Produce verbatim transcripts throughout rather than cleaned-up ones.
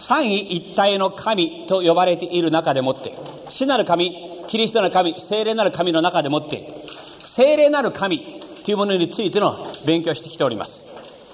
三位一体の神と呼ばれている中でもって、父なる神、キリストなる神、聖霊なる神の中でもって、聖霊なる神というものについての勉強をしてきております。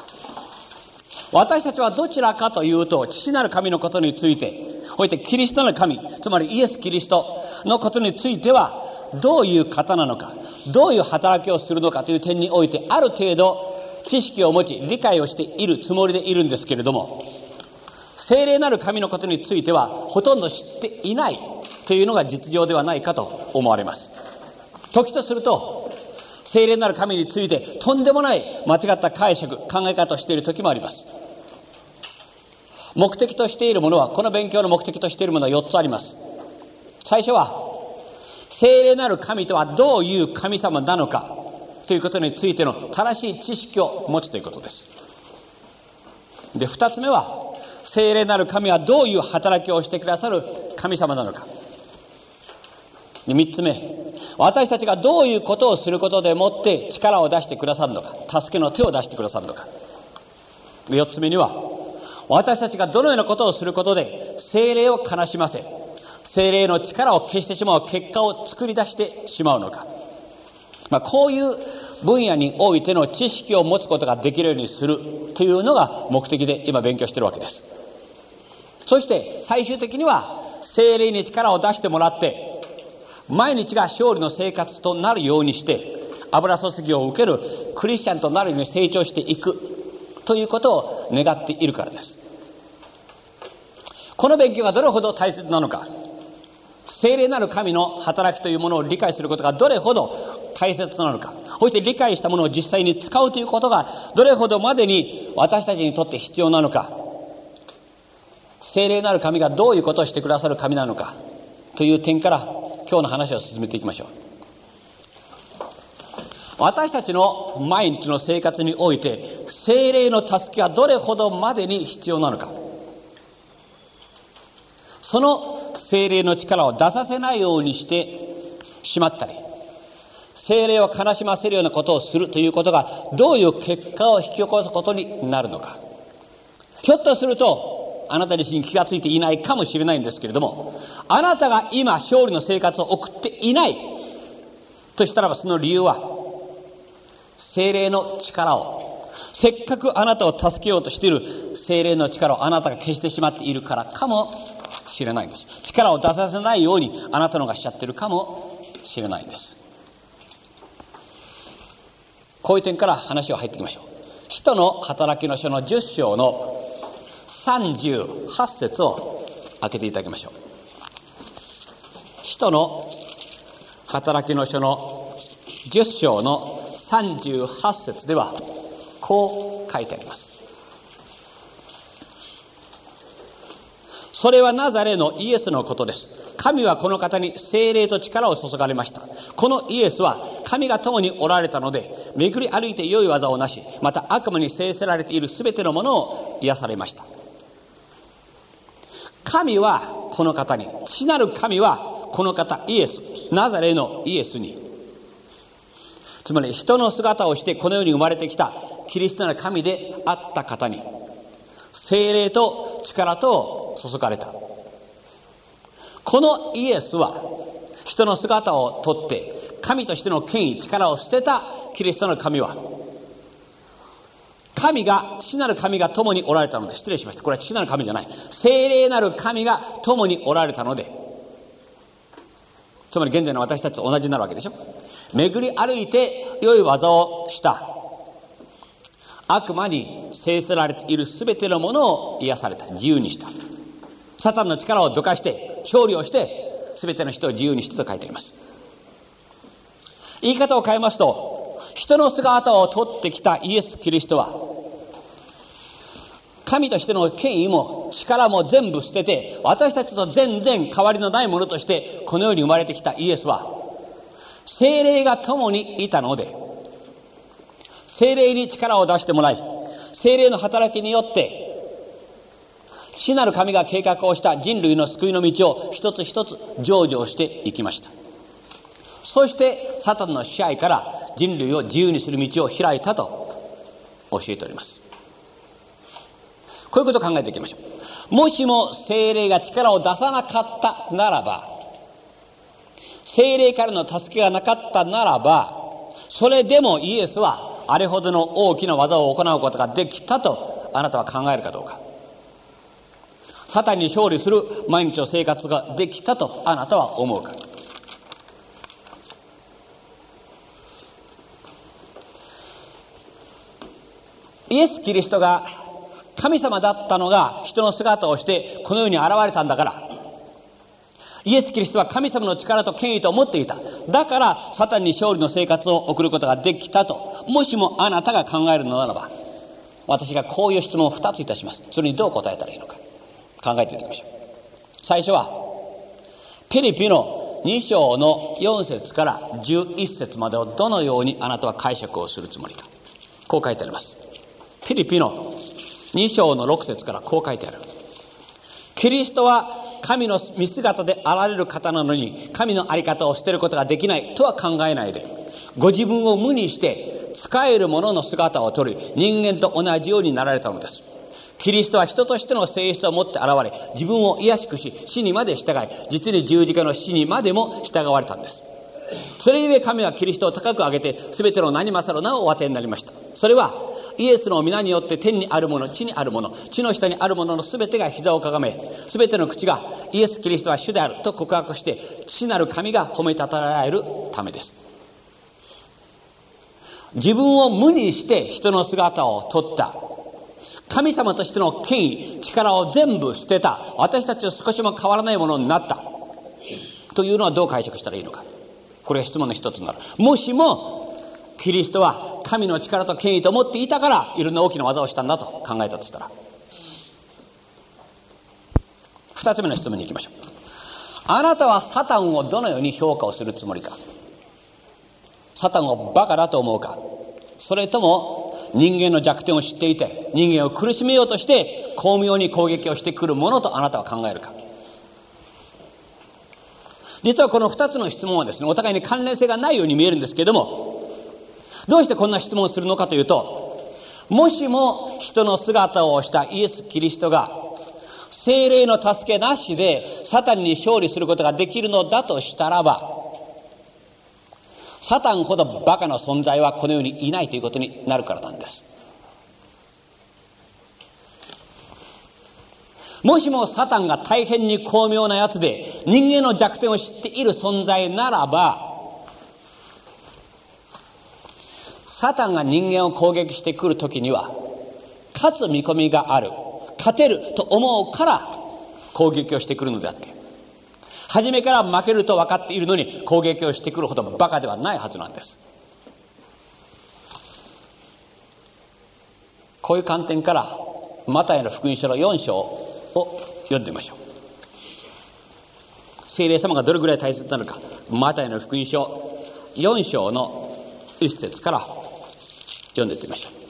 私たちはどちらかというと、父なる神のことについて、おいてキリストなる神、つまりイエス・キリストのことについては、どういう方なのか、どういう働きをするのかという点において、ある程度知識を持ち、理解をしているつもりでいるんですけれども、聖霊なる神のことについては、ほとんど知っていないというのが実情ではないかと思われます。時とすると、聖霊なる神についてとんでもない間違った解釈、考え方をしている時もあります。目的としているものは、この勉強の目的としているものはよっつあります。最初は、聖霊なる神とはどういう神様なのかということについての正しい知識を持つということです。で、二つ目は、聖霊なる神はどういう働きをしてくださる神様なのか。で、三つ目、私たちがどういうことをすることでもって力を出してくださるのか、助けの手を出してくださるのか。で、四つ目には、私たちがどのようなことをすることで聖霊を悲しませ、聖霊の力を消してしまう結果を作り出してしまうのか。まあ、こういう分野においての知識を持つことができるようにするというのが目的で今勉強しているわけです。そして最終的には聖霊に力を出してもらって、毎日が勝利の生活となるようにして、油注ぎを受けるクリスチャンとなるように成長していくということを願っているからです。この勉強がどれほど大切なのか、聖霊なる神の働きというものを理解することがどれほど大切なのか、そして理解したものを実際に使うということがどれほどまでに私たちにとって必要なのか、聖霊なる神がどういうことをしてくださる神なのかという点から今日の話を進めていきましょう。私たちの毎日の生活において聖霊の助けはどれほどまでに必要なのか、その聖霊の力を出させないようにしてしまったり、聖霊を悲しませるようなことをするということがどういう結果を引き起こすことになるのか。ひょっとするとあなた自身気がついていないかもしれないんですけれども、あなたが今勝利の生活を送っていないとしたらば、その理由は聖霊の力を、せっかくあなたを助けようとしている聖霊の力をあなたが消してしまっているからかもしれないんです。力を出させないようにあなたのがしちゃってるかもしれないんです。こういう点から話を入っていきましょう。使徒の働きの書のじゅっ章のさんじゅうはち節を開けていただきましょう。使徒の働きの書のじゅっ章のさんじゅうはち節ではこう書いてあります。それはナザレのイエスのことです。神はこの方に聖霊と力を注がれました。このイエスは神が共におられたので、巡り歩いて良い技をなし、また悪魔に制せられているすべてのものを癒されました。神はこの方に、父なる神はこの方イエス、ナザレのイエスに、つまり人の姿をしてこの世に生まれてきたキリストなる神であった方に聖霊と力と注がれた。このイエスは人の姿をとって神としての権威、力を捨てたキリストの神は、神が、父なる神が共におられたので、失礼しました。これは父なる神じゃない。聖霊なる神が共におられたので、つまり現在の私たちと同じになるわけでしょ。巡り歩いて良い技をした。悪魔に制せられているすべてのものを癒された。自由にした。サタンの力をどかして勝利をしてすべての人を自由にしてと書いてあります。言い方を変えますと、人の姿を取ってきたイエス・キリストは神としての権威も力も全部捨てて、私たちと全然変わりのないものとしてこの世に生まれてきたイエスは聖霊が共にいたので、聖霊に力を出してもらい、聖霊の働きによって父なる神が計画をした人類の救いの道を一つ一つ成就していきました。そしてサタンの支配から人類を自由にする道を開いたと教えております。 こういうことを考えていきましょう。もしも聖霊が力を出さなかったならば、聖霊からの助けがなかったならば、それでもイエスはあれほどの大きな技を行うことができたとあなたは考えるかどうか。サタンに勝利する毎日の生活ができたとあなたは思うか。イエス・キリストが神様だったのが人の姿をしてこの世に現れたんだから、イエス・キリストは神様の力と権威と思っていた。だからサタンに勝利の生活を送ることができたと、もしもあなたが考えるのならば、私がこういう質問をふたついたします。それにどう答えたらいいのか考えていきましょう。最初はピリピのに章のよん節からじゅういち節までをどのようにあなたは解釈をするつもりか。こう書いてあります。ピリピのに章のろく節からこう書いてある。キリストは神の見姿であられる方なのに神の在り方を捨てることができないとは考えないで、ご自分を無にして使える者の姿を取り、人間と同じようになられたのです。キリストは人としての性質を持って現れ、自分を卑しくし死にまで従い、実に十字架の死にまでも従われたんです。それゆえ神はキリストを高く上げて、すべての何勝る名をお与えになりました。それはイエスの皆によって天にあるもの、地にあるもの、地の下にあるもののすべてが膝をかがめ、すべての口がイエス・キリストは主であると告白して、父なる神が褒めたたえられるためです。自分を無にして人の姿を取った、神様としての権威、力を全部捨てた、私たちと少しも変わらないものになったというのはどう解釈したらいいのか。これが質問の一つになる。もしもキリストは神の力と権威と思っていたからいろんな大きな技をしたんだと考えたとしたら、二つ目の質問に行きましょう。あなたはサタンをどのように評価をするつもりか。サタンをバカだと思うか、それとも人間の弱点を知っていて人間を苦しめようとして巧妙に攻撃をしてくるものとあなたは考えるか。実はこの二つの質問はですね、お互いに関連性がないように見えるんですけれども、どうしてこんな質問をするのかというと、もしも人の姿をしたイエス・キリストが聖霊の助けなしでサタンに勝利することができるのだとしたらば、サタンほどバカな存在はこの世にいないということになるからなんです。もしもサタンが大変に巧妙なやつで人間の弱点を知っている存在ならば、サタンが人間を攻撃してくるときには勝つ見込みがある、勝てると思うから攻撃をしてくるのであって、初めから負けると分かっているのに攻撃をしてくるほどバカではないはずなんです。こういう観点からマタイの福音書のよん章を読んでみましょう。聖霊様がどれぐらい大切なのか、マタイの福音書よん章の一節から読んでいってみましょ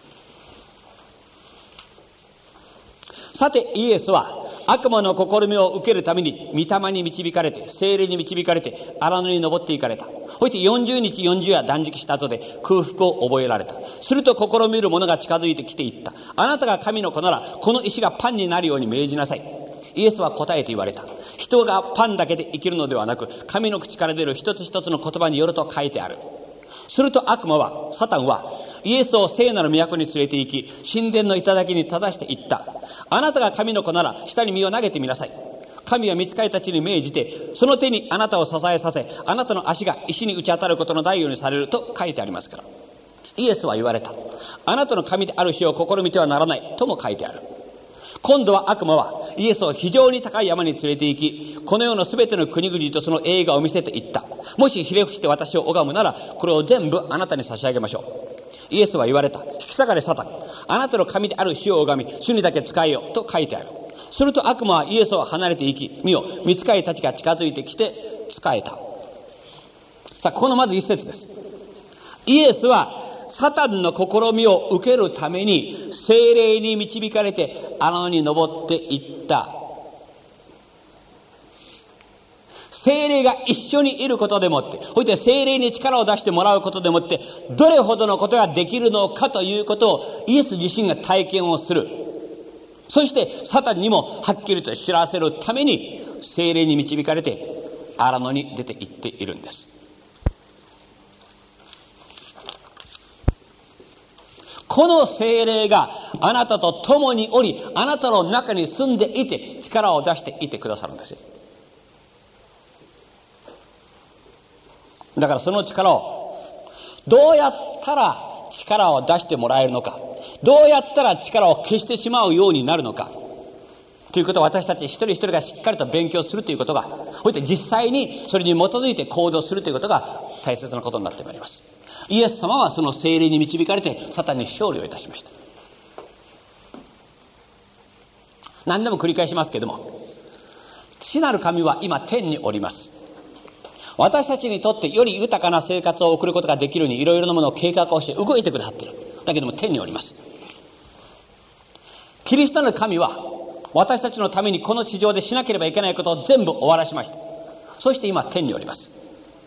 う。さてイエスは悪魔の試みを受けるために御霊に導かれて、聖霊に導かれて荒野に登っていかれた。そしてよんじゅうにちよんじゅう夜断食した後で空腹を覚えられた。すると試みる者が近づいてきていった。あなたが神の子ならこの石がパンになるように命じなさい。イエスは答えて言われた。人がパンだけで生きるのではなく、神の口から出る一つ一つの言葉によると書いてある。すると悪魔は、サタンはイエスを聖なる都に連れて行き、神殿の頂に正して言った。あなたが神の子なら下に身を投げてみなさい。神は御使いたちに命じて、その手にあなたを支えさせ、あなたの足が石に打ち当たることのないようにされると書いてありますから。イエスは言われた。あなたの神である日を試みてはならないとも書いてある。今度は悪魔はイエスを非常に高い山に連れて行き、この世のすべての国々とその栄華を見せて言った。もしひれ伏して私を拝むなら、これを全部あなたに差し上げましょう。イエスは言われた。引き下がれサタン。あなたの神である主を拝み、主にだけ仕えよと書いてある。すると悪魔はイエスを離れていき、見よ、御使いたちが近づいてきて仕えた。さあ、ここのまず一節です。イエスはサタンの試みを受けるために聖霊に導かれて荒野に登っていった。聖霊が一緒にいることでもって、そして聖霊に力を出してもらうことでもって、どれほどのことができるのかということをイエス自身が体験をする。 そしてサタンにもはっきりと知らせるために聖霊に導かれて荒野に出て行っているんです。この聖霊があなたと共におり、あなたの中に住んでいて力を出していてくださるんですよ。だからその力をどうやったら力を出してもらえるのか、どうやったら力を消してしまうようになるのかということを私たち一人一人がしっかりと勉強するということが、そして実際にそれに基づいて行動するということが大切なことになってまいります。イエス様はその聖霊に導かれてサタンに勝利をいたしました。何度も繰り返しますけれども、父なる神は今天におります。私たちにとってより豊かな生活を送ることができるようにいろいろなものを計画をして動いてくださっている。だけども天におります。キリストの神は私たちのためにこの地上でしなければいけないことを全部終わらしました。そして今天におります。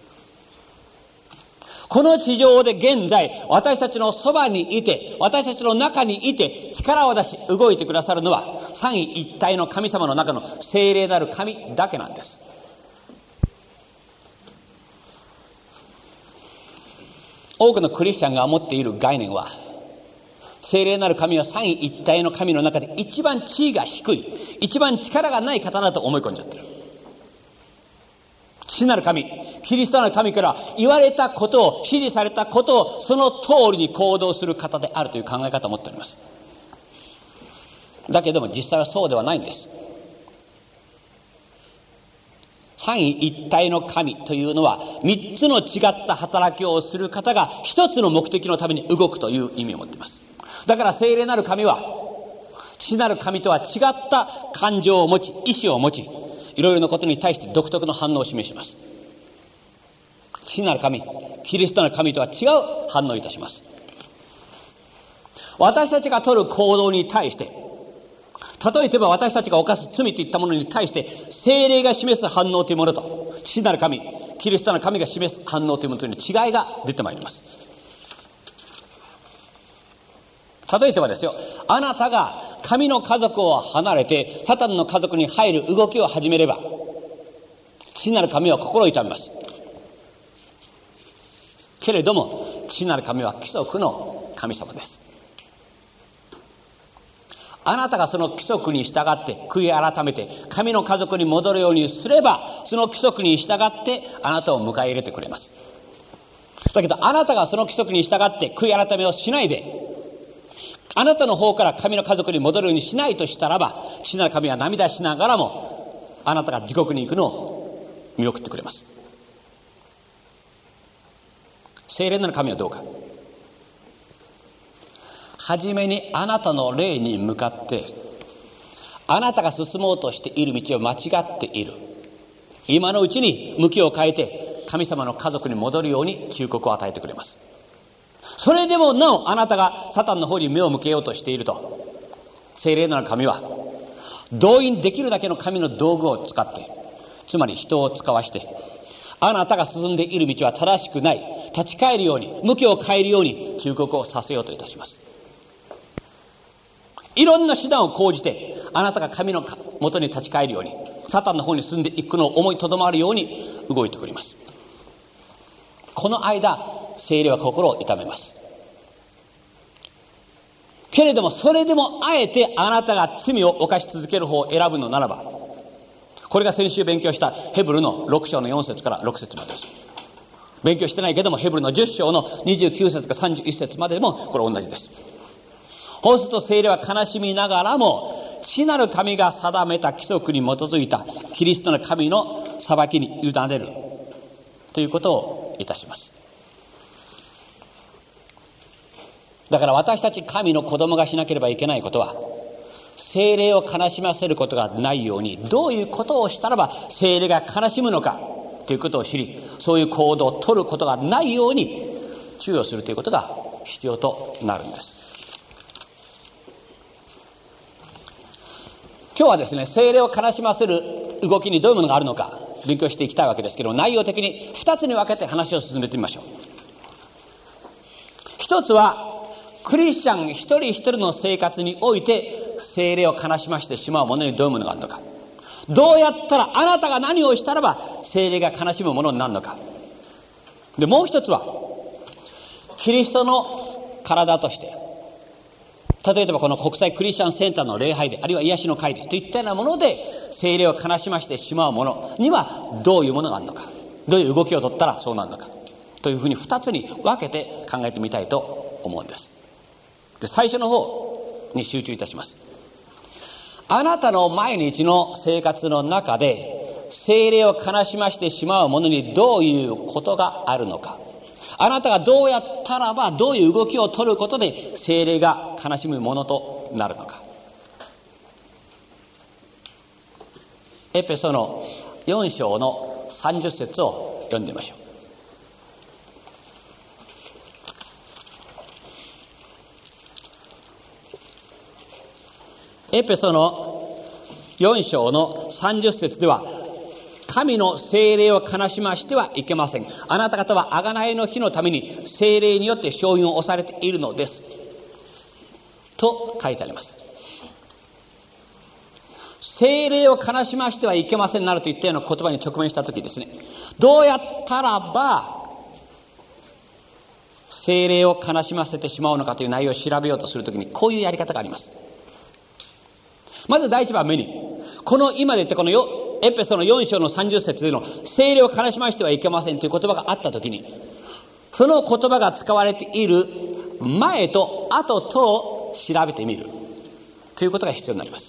この地上で現在私たちのそばにいて、私たちの中にいて力を出し動いてくださるのは三位一体の神様の中の聖霊なる神だけなんです。多くのクリスチャンが持っている概念は、聖霊なる神は三位一体の神の中で一番地位が低い、一番力がない方だと思い込んじゃってる。父なる神、キリストなる神から言われたことを、指示されたことをその通りに行動する方であるという考え方を持っております。だけども実際はそうではないんです。三位一体の神というのは三つの違った働きをする方が一つの目的のために動くという意味を持っています。だから聖霊なる神は父なる神とは違った感情を持ち、意志を持ち、いろいろなことに対して独特の反応を示します。父なる神、キリストなる神とは違う反応いたします。私たちが取る行動に対して、例えば私たちが犯す罪といったものに対して聖霊が示す反応というものと父なる神、キリストなる神が示す反応というものという違いが出てまいります。例えばですよ、あなたが神の家族を離れてサタンの家族に入る動きを始めれば、父なる神は心を痛めます。けれども父なる神は規則の神様です。あなたがその規則に従って悔い改めて神の家族に戻るようにすれば、その規則に従ってあなたを迎え入れてくれます。だけどあなたがその規則に従って悔い改めをしないで、あなたの方から神の家族に戻るようにしないとしたらば、父なる神は涙しながらもあなたが地獄に行くのを見送ってくれます。聖霊なる神はどうか、はじめにあなたの霊に向かってあなたが進もうとしている道を間違っている、今のうちに向きを変えて神様の家族に戻るように忠告を与えてくれます。それでもなおあなたがサタンの方に目を向けようとしていると、聖霊なる神は動員できるだけの神の道具を使って、つまり人を使わして、あなたが進んでいる道は正しくない、立ち返るように、向きを変えるように忠告をさせようといたします。いろんな手段を講じてあなたが神の元に立ち返るように、サタンの方に進んでいくのを思いとどまるように動いてくれます。この間聖霊は心を痛めます。けれどもそれでもあえてあなたが罪を犯し続ける方を選ぶのならば、これが先週勉強したヘブルのろく章のよん節からろく節までです。勉強してないけどもヘブルのじゅっ章のにじゅうきゅう節からさんじゅういち節までもこれ同じです。そうすると聖霊は悲しみながらも父なる神が定めた規則に基づいたキリストの神の裁きに委ねるということをいたします。だから私たち神の子供がしなければいけないことは、聖霊を悲しませることがないように、どういうことをしたらば聖霊が悲しむのかということを知り、そういう行動を取ることがないように注意をするということが必要となるんです。今日はですね、聖霊を悲しませる動きにどういうものがあるのか勉強していきたいわけですけど、内容的にふたつに分けて話を進めてみましょう。一つはクリスチャン一人一人の生活において聖霊を悲しましてしまうものにどういうものがあるのか。どうやったら、あなたが何をしたらば聖霊が悲しむものになるのか。で、もう一つは、キリストの体として、例えばこの国際クリスチャンセンターの礼拝で、あるいは癒しの会でといったようなもので聖霊を悲しましてしまうものにはどういうものがあるのか、どういう動きを取ったらそうなるのかというふうに二つに分けて考えてみたいと思うんです。で、最初の方に集中いたします。あなたの毎日の生活の中で聖霊を悲しましてしまうものにどういうことがあるのか、あなたがどうやったらばどういう動きを取ることで聖霊が悲しむものとなるのか。エペソのよん章のさんじゅっ節を読んでみましょう。エペソのよん章のさんじゅっ節では、神の聖霊を悲しましてはいけません。あなた方は贖いの日のために聖霊によって承認を押されているのですと書いてあります。聖霊を悲しましてはいけませんなるといったような言葉に直面したときですね、どうやったらば聖霊を悲しませてしまうのかという内容を調べようとするときに、こういうやり方があります。まず第一番目に、この今で言ってこのよエペソのよん章のさんじゅっ節での聖霊を悲しましてはいけませんという言葉があったときに、その言葉が使われている前と後とを調べてみるということが必要になります。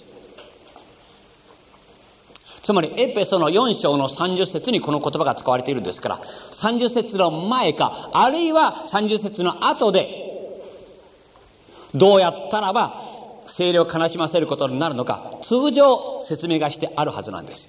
つまりエペソのよん章のさんじゅっ節にこの言葉が使われているんですから、さんじゅっ節の前かあるいはさんじゅっ節の後でどうやったらば聖霊を悲しませることになるのか、通常説明がしてあるはずなんです。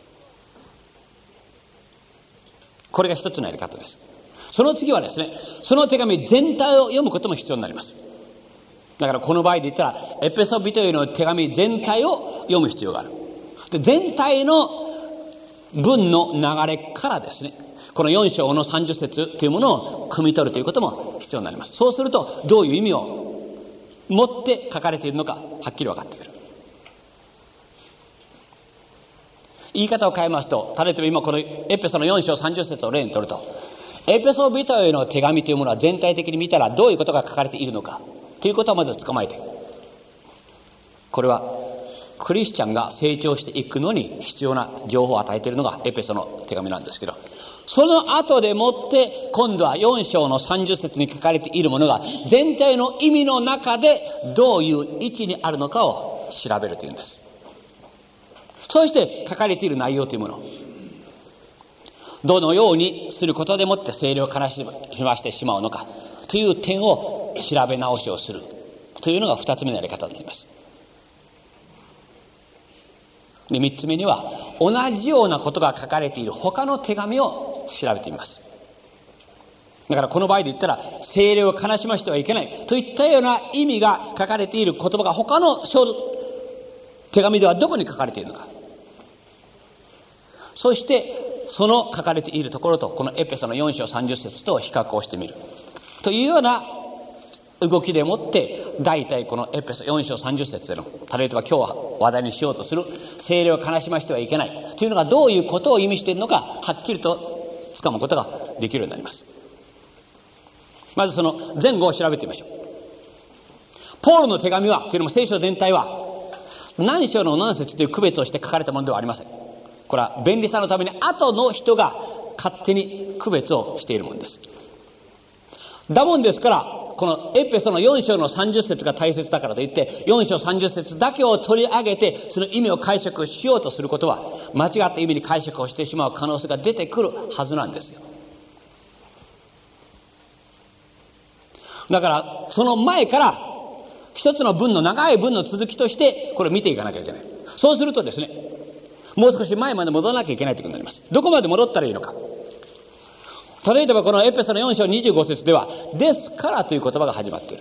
これが一つのやり方です。その次はですね、その手紙全体を読むことも必要になります。だからこの場合で言ったらエペソビトへの手紙全体を読む必要がある。で、全体の文の流れからですね、このよん章のさんじゅっ節というものを汲み取るということも必要になります。そうするとどういう意味を持って書かれているのかはっきり分かってくる。言い方を変えますと、例えば今このエペソのよん章さんじゅっ節を例にとると、エペソ人への手紙というものは全体的に見たらどういうことが書かれているのかということをまず捕まえて、これはクリスチャンが成長していくのに必要な情報を与えているのがエペソの手紙なんですけど、その後でもって今度はよん章のさんじゅっ節に書かれているものが全体の意味の中でどういう位置にあるのかを調べるというんです。そして書かれている内容というもの、どのようにすることでもって聖霊を悲しましてしまうのかという点を調べ直しをするというのが二つ目のやり方になります。で、三つ目には同じようなことが書かれている他の手紙を調べてみます。だからこの場合で言ったら聖霊を悲しましてはいけないといったような意味が書かれている言葉が他の手紙ではどこに書かれているのか、そしてその書かれているところとこのエペソのよん章さんじゅっ節と比較をしてみるというような動きでもって、大体このエペソよん章さんじゅっ節での、例えば今日は話題にしようとする聖霊を悲しましてはいけないというのがどういうことを意味しているのかはっきりとつかむことができるようになります。まずその前後を調べてみましょう。ポールの手紙はというのも聖書全体は何章の何節という区別をして書かれたものではありません。これは便利さのために後の人が勝手に区別をしているものです。だもんですから、このエペソのよん章のさんじゅっ節が大切だからといってよん章さんじゅっ節だけを取り上げてその意味を解釈しようとすることは間違った意味に解釈をしてしまう可能性が出てくるはずなんですよ。だからその前から一つの文の長い文の続きとしてこれを見ていかなきゃいけない。そうするとですね、もう少し前まで戻らなきゃいけないということになります。どこまで戻ったらいいのか。例えばこのエペソのよん章にじゅうご節ではですからという言葉が始まっている。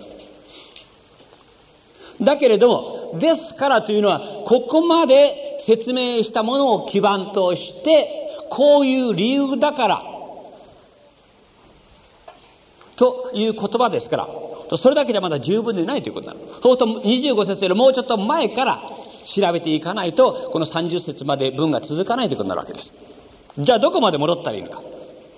だけれどもですからというのはここまで説明したものを基盤としてこういう理由だからという言葉ですから、 それだけじゃまだ十分でないということになる。そうするとにじゅうご節よりもうちょっと前から調べていかないと、このさんじゅう節まで文が続かないということになるわけです。じゃあどこまで戻ったらいいのか。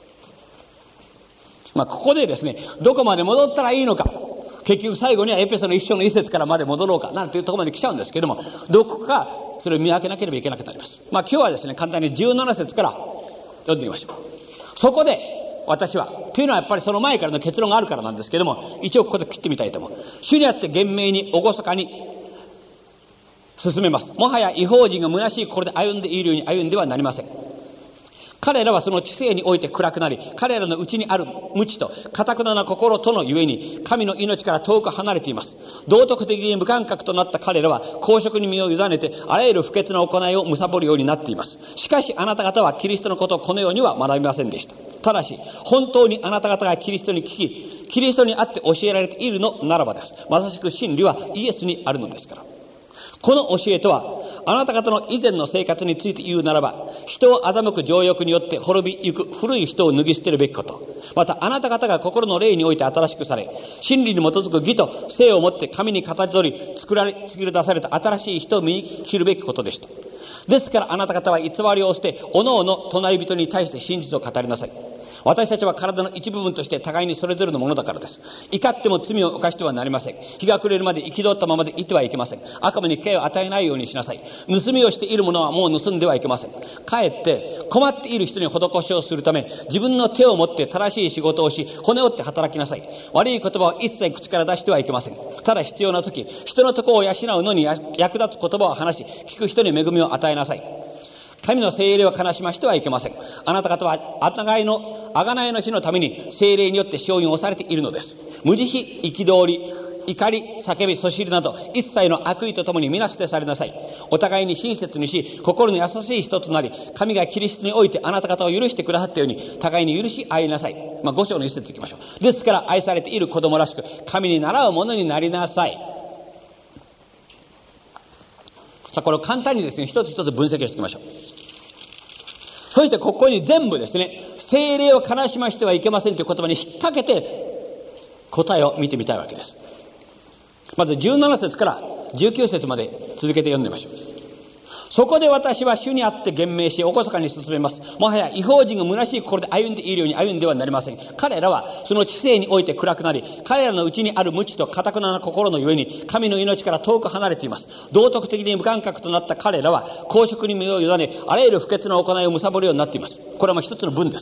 まあここでですね、どこまで戻ったらいいのか、結局最後にはエペソの一章の一節からまで戻ろうかなんていうところまで来ちゃうんですけども、どこかそれを見分けなければいけなくなります。まあ今日はですね、簡単にじゅうなな節から読んでみましょう。そこで私は、というのはやっぱりその前からの結論があるからなんですけども、一応ここで切ってみたいと思う。主にあって厳明に厳かに進めます。もはや異邦人が虚しい心で歩んでいるように歩んではなりません。彼らはその知性において暗くなり、彼らのうちにある無知と堅くなな心とのゆえに神の命から遠く離れています。道徳的に無感覚となった彼らは公職に身を委ねてあらゆる不潔な行いを貪るようになっています。しかしあなた方はキリストのことをこのようには学びませんでした。ただし本当にあなた方がキリストに聞き、キリストにあって教えられているのならばです。まさしく真理はイエスにあるのですから。この教えとは、あなた方の以前の生活について言うならば、人を欺く情欲によって滅びゆく古い人を脱ぎ捨てるべきこと。またあなた方が心の霊において新しくされ、真理に基づく義と性をもって神に形取り作られ作り出された新しい人を見切るべきことでした。ですからあなた方は偽りを捨て、おのおの隣人に対して真実を語りなさい。私たちは体の一部分として互いにそれぞれのものだからです。怒っても罪を犯してはなりません。日が暮れるまで憤ったままでいてはいけません。悪魔に機会を与えないようにしなさい。盗みをしている者はもう盗んではいけません。かえって困っている人に施しをするため、自分の手を持って正しい仕事をし、骨折って働きなさい。悪い言葉を一切口から出してはいけません。ただ必要な時、人のところを養うのに役立つ言葉を話し、聞く人に恵みを与えなさい。神の聖霊を悲しましてはいけません。あなた方は贖いの贖いの日のために聖霊によって勝因をされているのです。無慈悲、憤り、怒り、叫び、そしりなど一切の悪意とともに皆捨てされなさい。お互いに親切にし、心の優しい人となり、神がキリストにおいてあなた方を許してくださったように互いに許し合いなさい。まあご章の一節いきましょう。ですから愛されている子供らしく神に倣うものになりなさい。さあこれを簡単にですね、一つ一つ分析をしていきましょう。そしてここに全部ですね、聖霊を悲しましてはいけませんという言葉に引っ掛けて答えを見てみたいわけです。まずじゅうなな節からじゅうきゅう節まで続けて読んでみましょう。そこで私は主にあって厳明し厳かに進めます。もはや異邦人が虚しい心で歩んでいるように歩んではなりません。彼らはその知性において暗くなり、彼らのうちにある無知と堅くなな心のゆえに神の命から遠く離れています。道徳的に無感覚となった彼らは公職に身を委ね、あらゆる不潔な行いを貪るようになっています。これはもう一つの文です。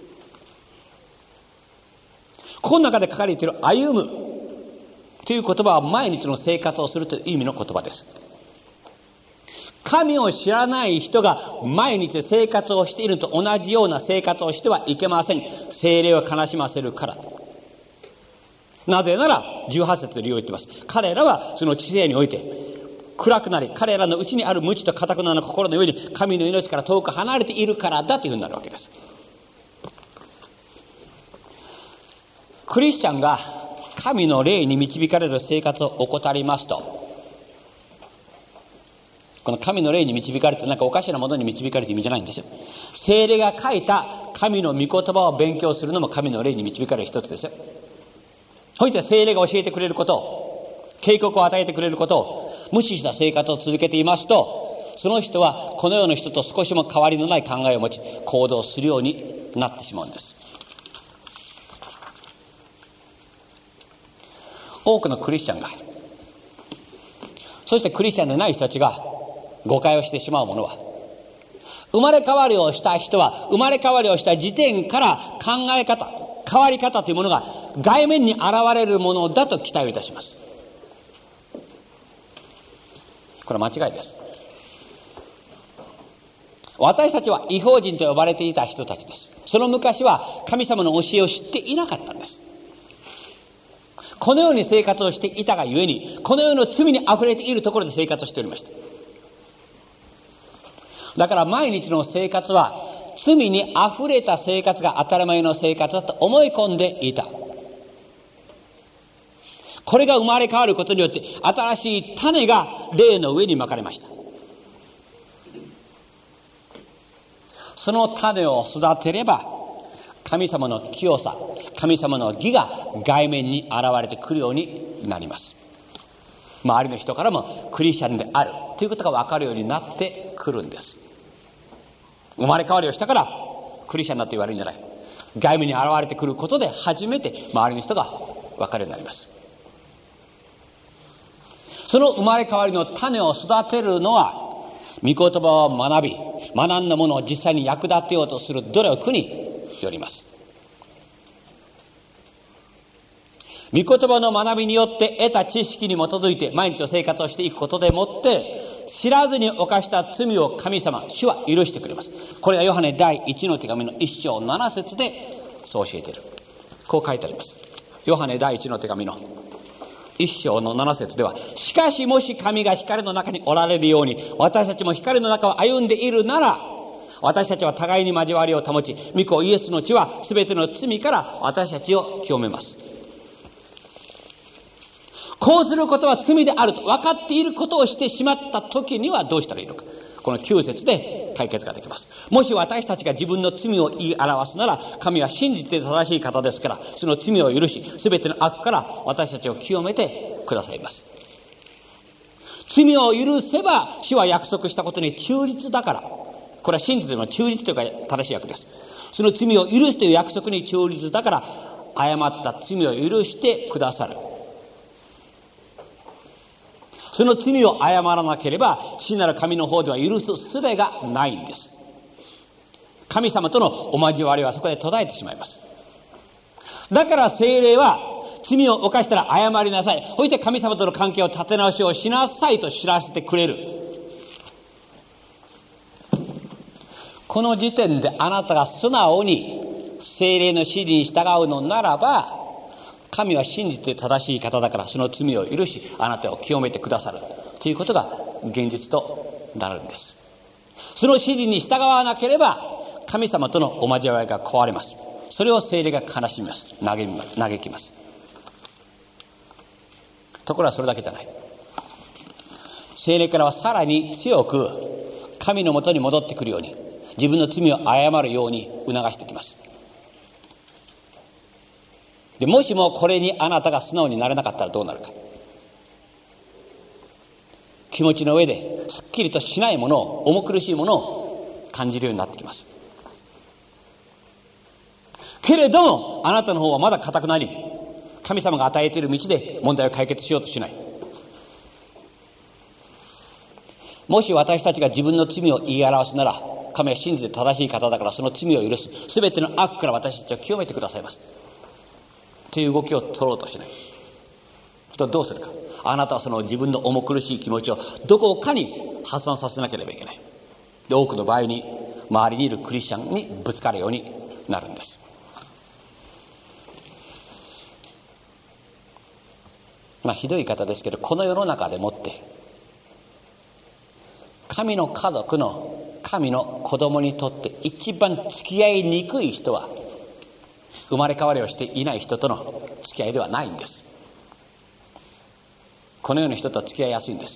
ここの中で書かれている歩むという言葉は毎日の生活をするという意味の言葉です。神を知らない人が毎日生活をしていると同じような生活をしてはいけません。聖霊を悲しませるから。なぜならじゅうはち節で利用言っています。彼らはその知性において暗くなり、彼らのうちにある無知と堅くなな心の上に神の命から遠く離れているからだというふうになるわけです。クリスチャンが神の霊に導かれる生活を怠りますと、この神の霊に導かれてなんかおかしなものに導かれて意味じゃないんですよ。聖霊が書いた神の御言葉を勉強するのも神の霊に導かれる一つですよ。そして聖霊が教えてくれることを、警告を与えてくれることを無視した生活を続けていますと、その人はこの世の人と少しも変わりのない考えを持ち行動するようになってしまうんです。多くのクリスチャンが、そしてクリスチャンでない人たちが誤解をしてしまうものは、生まれ変わりをした人は生まれ変わりをした時点から考え方、変わり方というものが外面に現れるものだと期待をいたします。これは間違いです。私たちは異邦人と呼ばれていた人たちです。その昔は神様の教えを知っていなかったんです。このように生活をしていたがゆえに、この世の罪にあふれているところで生活をしておりました。だから毎日の生活は罪にあふれた生活が当たり前の生活だと思い込んでいた。これが生まれ変わることによって新しい種が霊の上にまかれました。その種を育てれば神様の清さ、神様の義が外面に現れてくるようになります。周りの人からもクリスチャンであるということが分かるようになってくるんです。生まれ変わりをしたからクリスチャンだと言われるんじゃない。外面に現れてくることで初めて周りの人が分かるようになります。その生まれ変わりの種を育てるのは、御言葉を学び、学んだものを実際に役立てようとする努力によります。御言葉の学びによって得た知識に基づいて毎日の生活をしていくことでもって、知らずに犯した罪を神様、主は許してくれます。これがヨハネ第一の手紙の一章七節でそう教えている。こう書いてあります。ヨハネ第一の手紙の一章の七節では、しかしもし神が光の中におられるように、私たちも光の中を歩んでいるなら、私たちは互いに交わりを保ち、御子イエスの血はすべての罪から私たちを清めます。こうすることは罪であると分かっていることをしてしまった時にはどうしたらいいのか。このきゅう節で解決ができます。もし私たちが自分の罪を言い表すなら、神は信じて正しい方ですから、その罪を許し、すべての悪から私たちを清めてくださいます。罪を許せば、主は約束したことに忠実だから、これは信じての忠実というか正しい訳です。その罪を許すという約束に忠実だから、誤った罪を許してくださる。その罪を謝らなければ、父なる神の方では許す術がないんです。神様とのお交わりはそこで途絶えてしまいます。だから聖霊は、罪を犯したら謝りなさい。そして神様との関係を立て直しをしなさいと知らせてくれる。この時点であなたが素直に聖霊の指示に従うのならば、神は信じて正しい方だから、その罪を許し、あなたを清めてくださるということが現実となるんです。その指示に従わなければ、神様とのお交わりが壊れます。それを聖霊が悲しみます。嘆きます。嘆きます。ところがそれだけじゃない。聖霊からはさらに強く神のもとに戻ってくるように、自分の罪を謝るように促してきます。でもしもこれにあなたが素直になれなかったらどうなるか。気持ちの上ですっきりとしないものを、重苦しいものを感じるようになってきます。けれどもあなたの方はまだ固くなり、神様が与えている道で問題を解決しようとしない。もし私たちが自分の罪を言い表すなら、神は信じて正しい方だから、その罪を許す、すべての悪から私たちを清めてくださいますという動きを取ろうとしない。とどうするか。あなたはその自分の重苦しい気持ちをどこかに発散させなければいけない。で多くの場合に周りにいるクリスチャンにぶつかるようになるんです。まあひどい言い方ですけど、この世の中でもって神の家族の神の子供にとって一番付き合いにくい人は、生まれ変わりをしていない人との付き合いではないんです。このような人と付き合いやすいんです。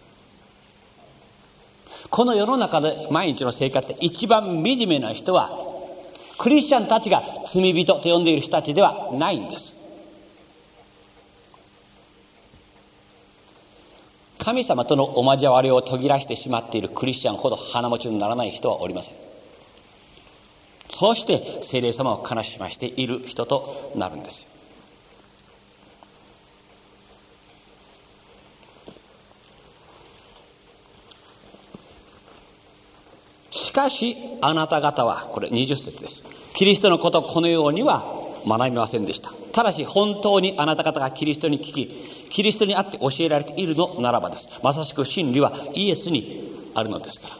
この世の中で毎日の生活で一番惨めな人は、クリスチャンたちが罪人と呼んでいる人たちではないんです。神様とのお交わりを途切らしてしまっているクリスチャンほど鼻持ちにならない人はおりません。そして聖霊様を悲しましている人となるんです。しかしあなた方は、これにじゅっ節です。キリストのことこのようには学びませんでした。ただし本当にあなた方がキリストに聞き、キリストにあって教えられているのならばです。まさしく真理はイエスにあるのですから。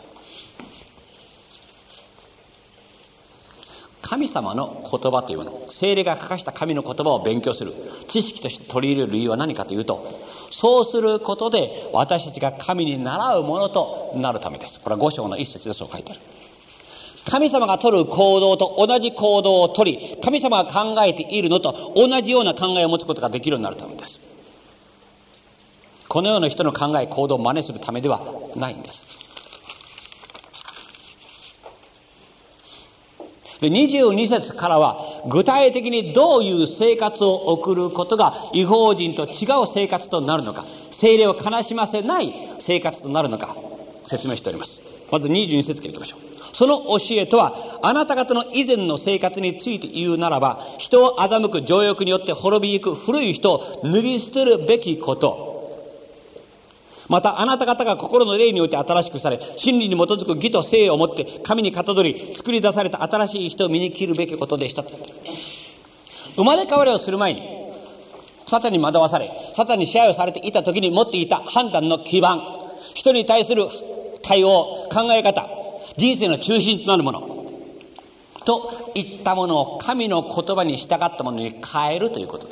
神様の言葉というもの、聖霊が書かした神の言葉を勉強する、知識として取り入れる理由は何かというと、そうすることで私たちが神に習うものとなるためです。これはご章の一節でそう書いてある。神様が取る行動と同じ行動を取り、神様が考えているのと同じような考えを持つことができるようになるためです。このような人の考え行動を真似するためではないんです。 で、にじゅうに節からは具体的にどういう生活を送ることが異邦人と違う生活となるのか、聖霊を悲しませない生活となるのか説明しております。まずにじゅうに節からいきましょう。その教えとは、あなた方の以前の生活について言うならば、人を欺く情欲によって滅びゆく古い人を脱ぎ捨てるべきこと、またあなた方が心の霊において新しくされ、真理に基づく義と誠をもって神にかたどり作り出された新しい人を身に着るべきことでした。生まれ変わりをする前にサタンに惑わされ、サタンに支配をされていた時に持っていた判断の基盤、人に対する対応、考え方、人生の中心となるものといったものを神の言葉に従ったものに変えるということです。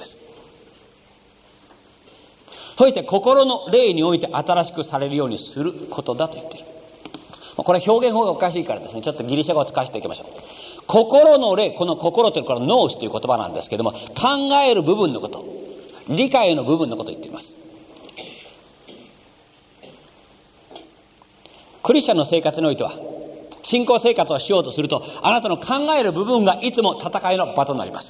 そして心の霊において新しくされるようにすることだと言っている。これは表現法がおかしいからですね、ちょっとギリシャ語を使わせていきましょう。心の霊、この心というのはノースという言葉なんですけども、考える部分のこと、理解の部分のことを言っています。クリスチャンの生活においては、信仰生活をしようとすると、あなたの考える部分がいつも戦いの場となります。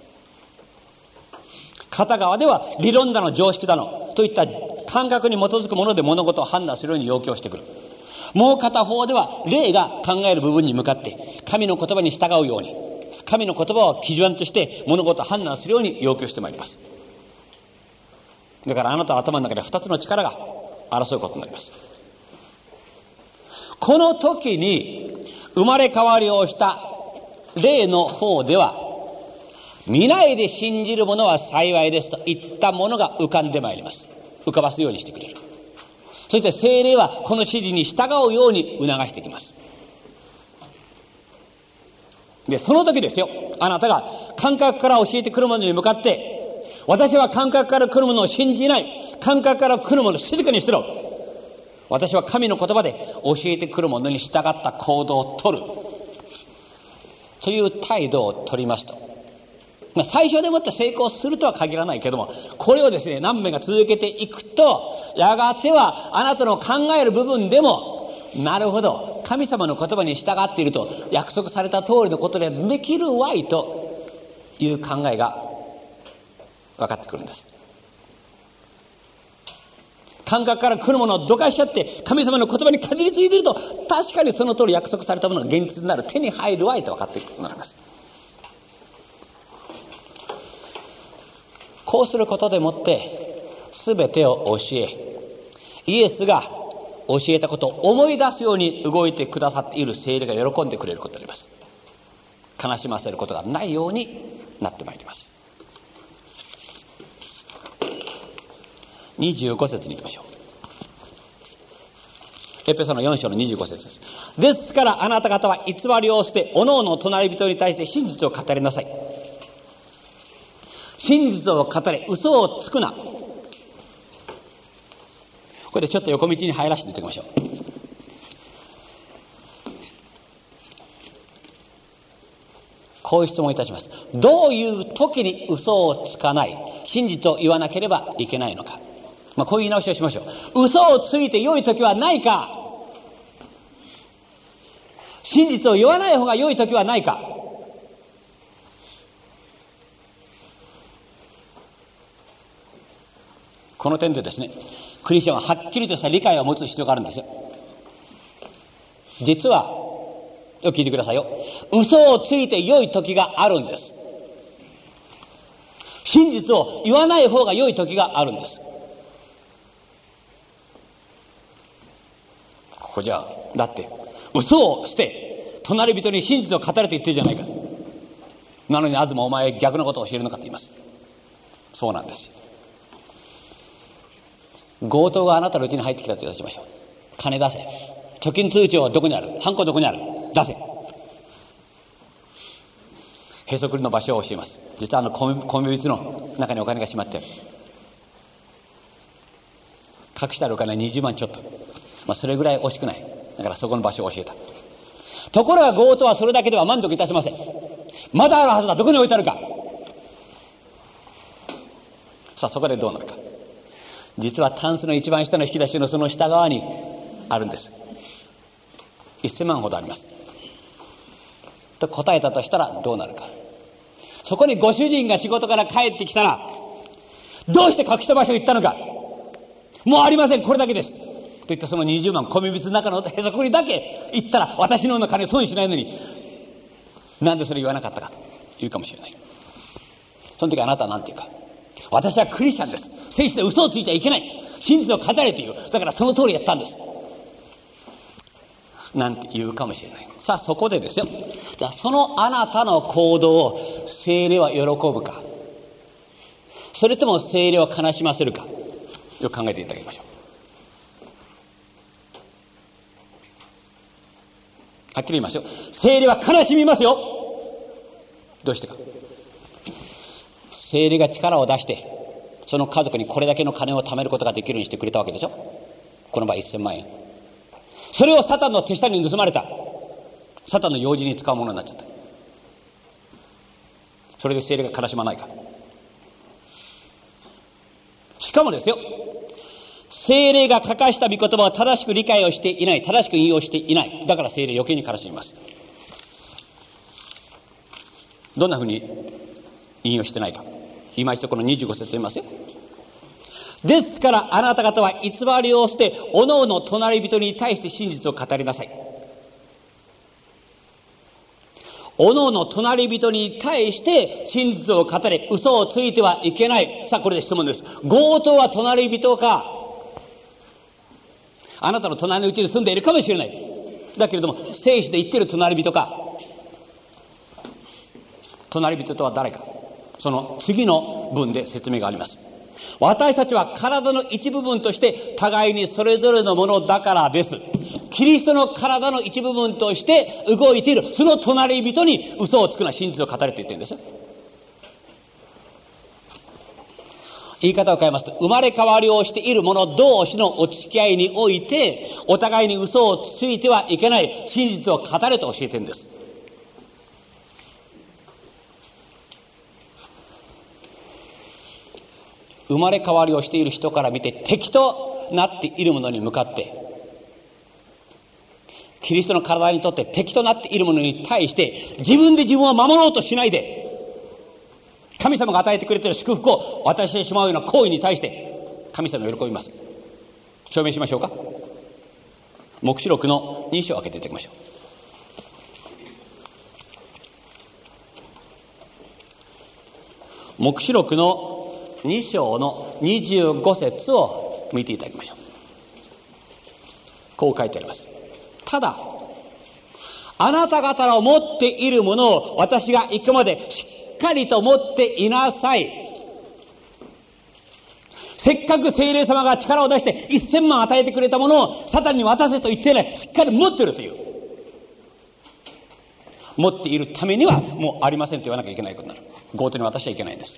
片側では理論だの常識だのといった感覚に基づくもので物事を判断するように要求してくる。もう片方では霊が考える部分に向かって神の言葉に従うように、神の言葉を基準として物事を判断するように要求してまいります。だからあなたの頭の中で二つの力が争うことになります。この時に生まれ変わりをした霊の方では、見ないで信じる者は幸いですといったものが浮かんでまいります。浮かばすようにしてくれる。そして聖霊はこの指示に従うように促してきます。で、その時ですよ、あなたが感覚から教えてくるものに向かって、私は感覚から来るものを信じない、感覚から来るものを静かにしてろ、私は神の言葉で教えてくるものに従った行動を取るという態度を取りますと、まあ、最初でもって成功するとは限らないけども、これをですね、何名が続けていくと、やがてはあなたの考える部分でも、なるほど、神様の言葉に従っていると約束された通りのことでできるわいという考えが分かってくるんです。感覚から来るものをどかしちゃって神様の言葉にかじりついていると、確かにその通り約束されたものが現実になる、手に入るわいと分かってくるのです。こうすることでもって全てを教え、イエスが教えたことを思い出すように動いてくださっている聖霊が喜んでくれることになります。悲しませることがないようになってまいります。にじゅうご節に行きましょう。エペソのよん章のにじゅうご節です。ですからあなた方は偽りを捨て、おのおの隣人に対して真実を語りなさい。真実を語れ、嘘をつくな。これでちょっと横道に入らせていただきましょう。こういう質問いたします。どういう時に嘘をつかない、真実を言わなければいけないのか。まあ、こういう言い直しをしましょう。嘘をついて良い時はないか、真実を言わない方が良い時はないか。この点でですね、クリスチャンははっきりとした理解を持つ必要があるんですよ。実は、よく聞いてくださいよ。嘘をついて良い時があるんです。真実を言わない方が良い時があるんです。ここじゃあ、だって嘘を捨て隣人に真実を語れと言ってるじゃないか。なのに東お前逆のことを教えるのかって言います。そうなんですよ。強盗があなたのうちに入ってきたとしましょう。金出せ。貯金通帳はどこにある？ハンコどこにある？出せ。へそくりの場所を教えます。実はあの米びつの中にお金がしまってある。隠してあるお金はにじゅうまんちょっと。まあ、それぐらい惜しくない。だからそこの場所を教えた。ところが強盗はそれだけでは満足いたしません。まだあるはずだ。どこに置いてあるか。さあそこでどうなるか。実はタンスの一番下の引き出しのその下側にあるんです。せんまんほどあります。 と答えたとしたらどうなるか。そこにご主人が仕事から帰ってきたら、どうして隠した場所に行ったのか。もうありません、これだけですと言ったそのにじゅうまん、米びつの中のへそくりだけ言ったら、私のような金損しないのになんでそれ言わなかったかと言うかもしれない。その時あなたは何て言うか、私はクリスチャンです、聖書で嘘をついちゃいけない、真実を語れという、だからその通りやったんですなんて言うかもしれない。さあそこでですよ、じゃあそのあなたの行動を聖霊は喜ぶか、それとも聖霊は悲しませるか、よく考えていただきましょう。はっきり言いますよ、聖霊は悲しみますよ。どうしてか。聖霊が力を出してその家族にこれだけの金を貯めることができるようにしてくれたわけでしょ。この場合せんまんえん、それをサタンの手下に盗まれた、サタンの用事に使うものになっちゃった。それで聖霊が悲しまないか。しかもですよ、聖霊が書かした御言葉を正しく理解をしていない、正しく引用していない、だから聖霊余計に悲しみます。どんなふうに引用してないか、今一度このにじゅうご節読みますよ。ですからあなた方は偽りをしておのおの隣人に対して真実を語りなさい。おのおの隣人に対して真実を語れ、嘘をついてはいけない。さあこれで質問です。強盗は隣人か、あなたの隣のうちに住んでいるかもしれない、だけれども聖書で言っている隣人か。隣人とは誰か、その次の文で説明があります。私たちは体の一部分として互いにそれぞれのものだからです。キリストの体の一部分として動いているその隣人に嘘をつくな、真実を語れと言ってるんですよ。言い方を変えますと、生まれ変わりをしている者同士のお付き合いにおいてお互いに嘘をついてはいけない、真実を語れと教えてるんです。生まれ変わりをしている人から見て敵となっているものに向かって、キリストの体にとって敵となっているものに対して自分で自分を守ろうとしないで、神様が与えてくれている祝福を渡してしまうような行為に対して神様は喜びます。証明しましょうか。黙示録のに章を開けていただきましょう。黙示録のに章のにじゅうご節を見ていただきましょう。こう書いてあります。ただあなた方の持っているものを私が行くまでしっかりと持っていなさい。せっかく聖霊様が力を出していっせんまん与えてくれたものをサタンに渡せと言ってない、しっかり持っているという、持っているためにはもうありませんと言わなきゃいけないことになる。強盗に渡しちゃいけないんです。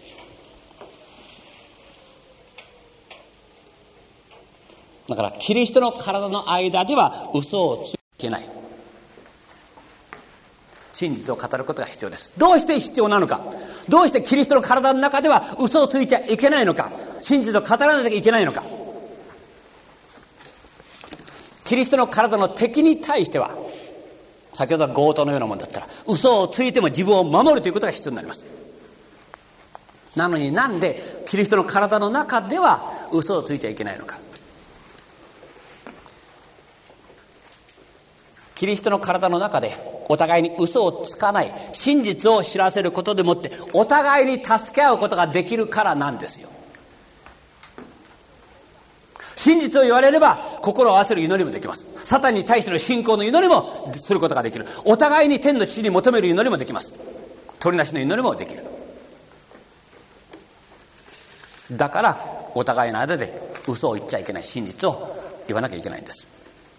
だからキリストの体の間では嘘をついてはいけない、真実を語ることが必要です。どうして必要なのか、どうしてキリストの体の中では嘘をついちゃいけないのか、真実を語らなきゃいけないのか。キリストの体の敵に対しては、先ほどの強盗のようなものだったら嘘をついても自分を守るということが必要になります。なのになんでキリストの体の中では嘘をついちゃいけないのか。キリストの体の中でお互いに嘘をつかない、真実を知らせることでもってお互いに助け合うことができるからなんですよ。真実を言われれば心を合わせる祈りもできます。サタンに対しての信仰の祈りもすることができる。お互いに天の父に求める祈りもできます。取りなしの祈りもできる。だからお互いの間で嘘を言っちゃいけない、真実を言わなきゃいけないんです。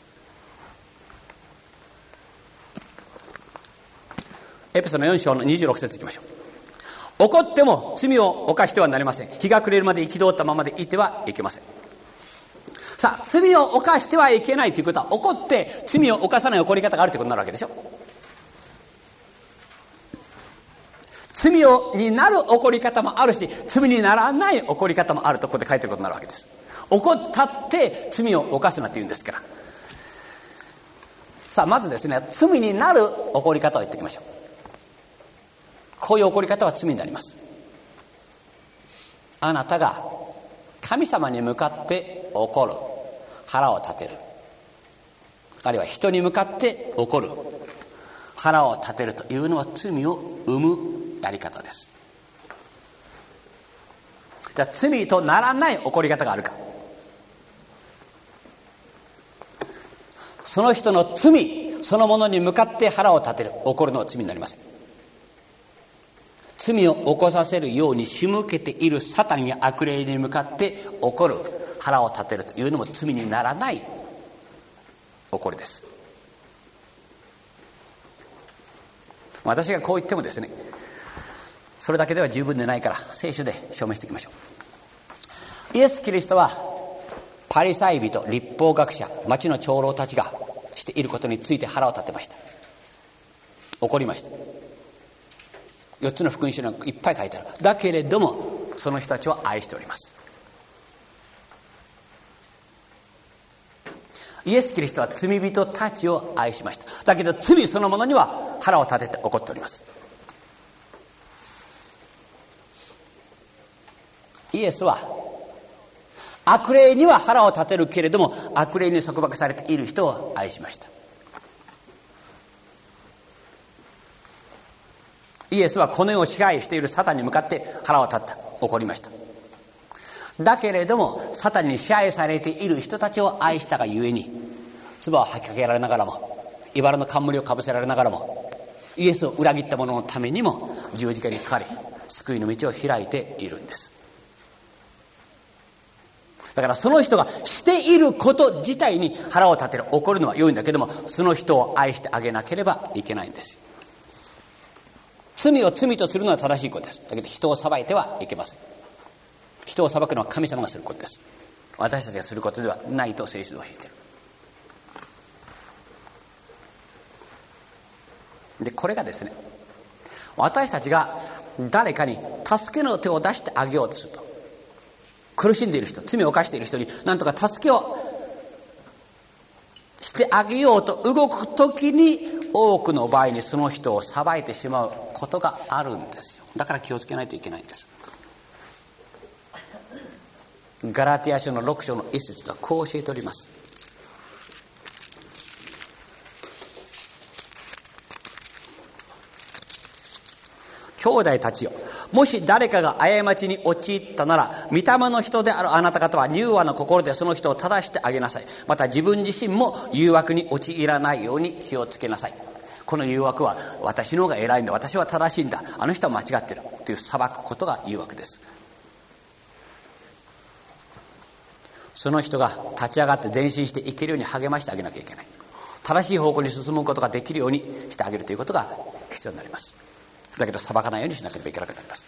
エペソのよん章のにじゅうろく節いきましょう。怒っても罪を犯してはなりません。日が暮れるまで憤ったままでいてはいけません。さあ、罪を犯してはいけないということは、怒って罪を犯さない怒り方があるということになるわけでしょ。罪をになる怒り方もあるし、罪にならない怒り方もあるとここで書いてることになるわけです。怒ったって罪を犯すなというんですから。さあまずですね、罪になる怒り方を言っておきましょう。 こういう怒り方は罪になります。あなたが神様に向かって怒る、腹を立てる、あるいは人に向かって怒る、腹を立てるというのは罪を生むやり方です。じゃあ罪とならない怒り方があるか。その人の罪そのものに向かって腹を立てる、怒るのは罪になりません。罪を起こさせるように仕向けているサタンや悪霊に向かって怒る、腹を立てるというのも罪にならない怒りです。私がこう言ってもですね、それだけでは十分でないから聖書で証明していきましょう。イエス・キリストはパリサイ人、律法学者、町の長老たちがしていることについて腹を立てました。怒りました。よっつの福音書にいっぱい書いてある。だけれどもその人たちを愛しております。イエス・キリストは罪人たちを愛しました。だけど罪そのものには腹を立てて怒っております。イエスは悪霊には腹を立てるけれども悪霊に束縛されている人を愛しました。イエスはこの世を支配しているサタンに向かって腹を立った、怒りました。だけれどもサタンに支配されている人たちを愛したがゆえに、唾を吐きかけられながらも、茨の冠をかぶせられながらも、イエスを裏切った者のためにも十字架にかかり救いの道を開いているんです。だからその人がしていること自体に腹を立てる、怒るのは良いんだけども、その人を愛してあげなければいけないんですよ。罪を罪とするのは正しいことです。だけど人を裁いてはいけません。人を裁くのは神様がすることです。私たちがすることではないと聖書で教えている。でこれがですね、私たちが誰かに助けの手を出してあげようとすると、苦しんでいる人、罪を犯している人に何とか助けをしてあげようと動くときに、多くの場合にその人を裁いてしまうことがあるんですよ。だから気をつけないといけないんです。ガラティア書のろく章の一節はこう教えております。兄弟たちよ、もし誰かが過ちに陥ったなら、御霊の人であるあなた方は柔和な心でその人を正してあげなさい。また自分自身も誘惑に陥らないように気をつけなさい。この誘惑は私の方が偉いんだ、私は正しいんだ、あの人は間違ってるという裁くことが誘惑です。その人が立ち上がって前進していけるように励ましてあげなきゃいけない。正しい方向に進むことができるようにしてあげるということが必要になります。だけど裁かないようにしなければいけなくなります。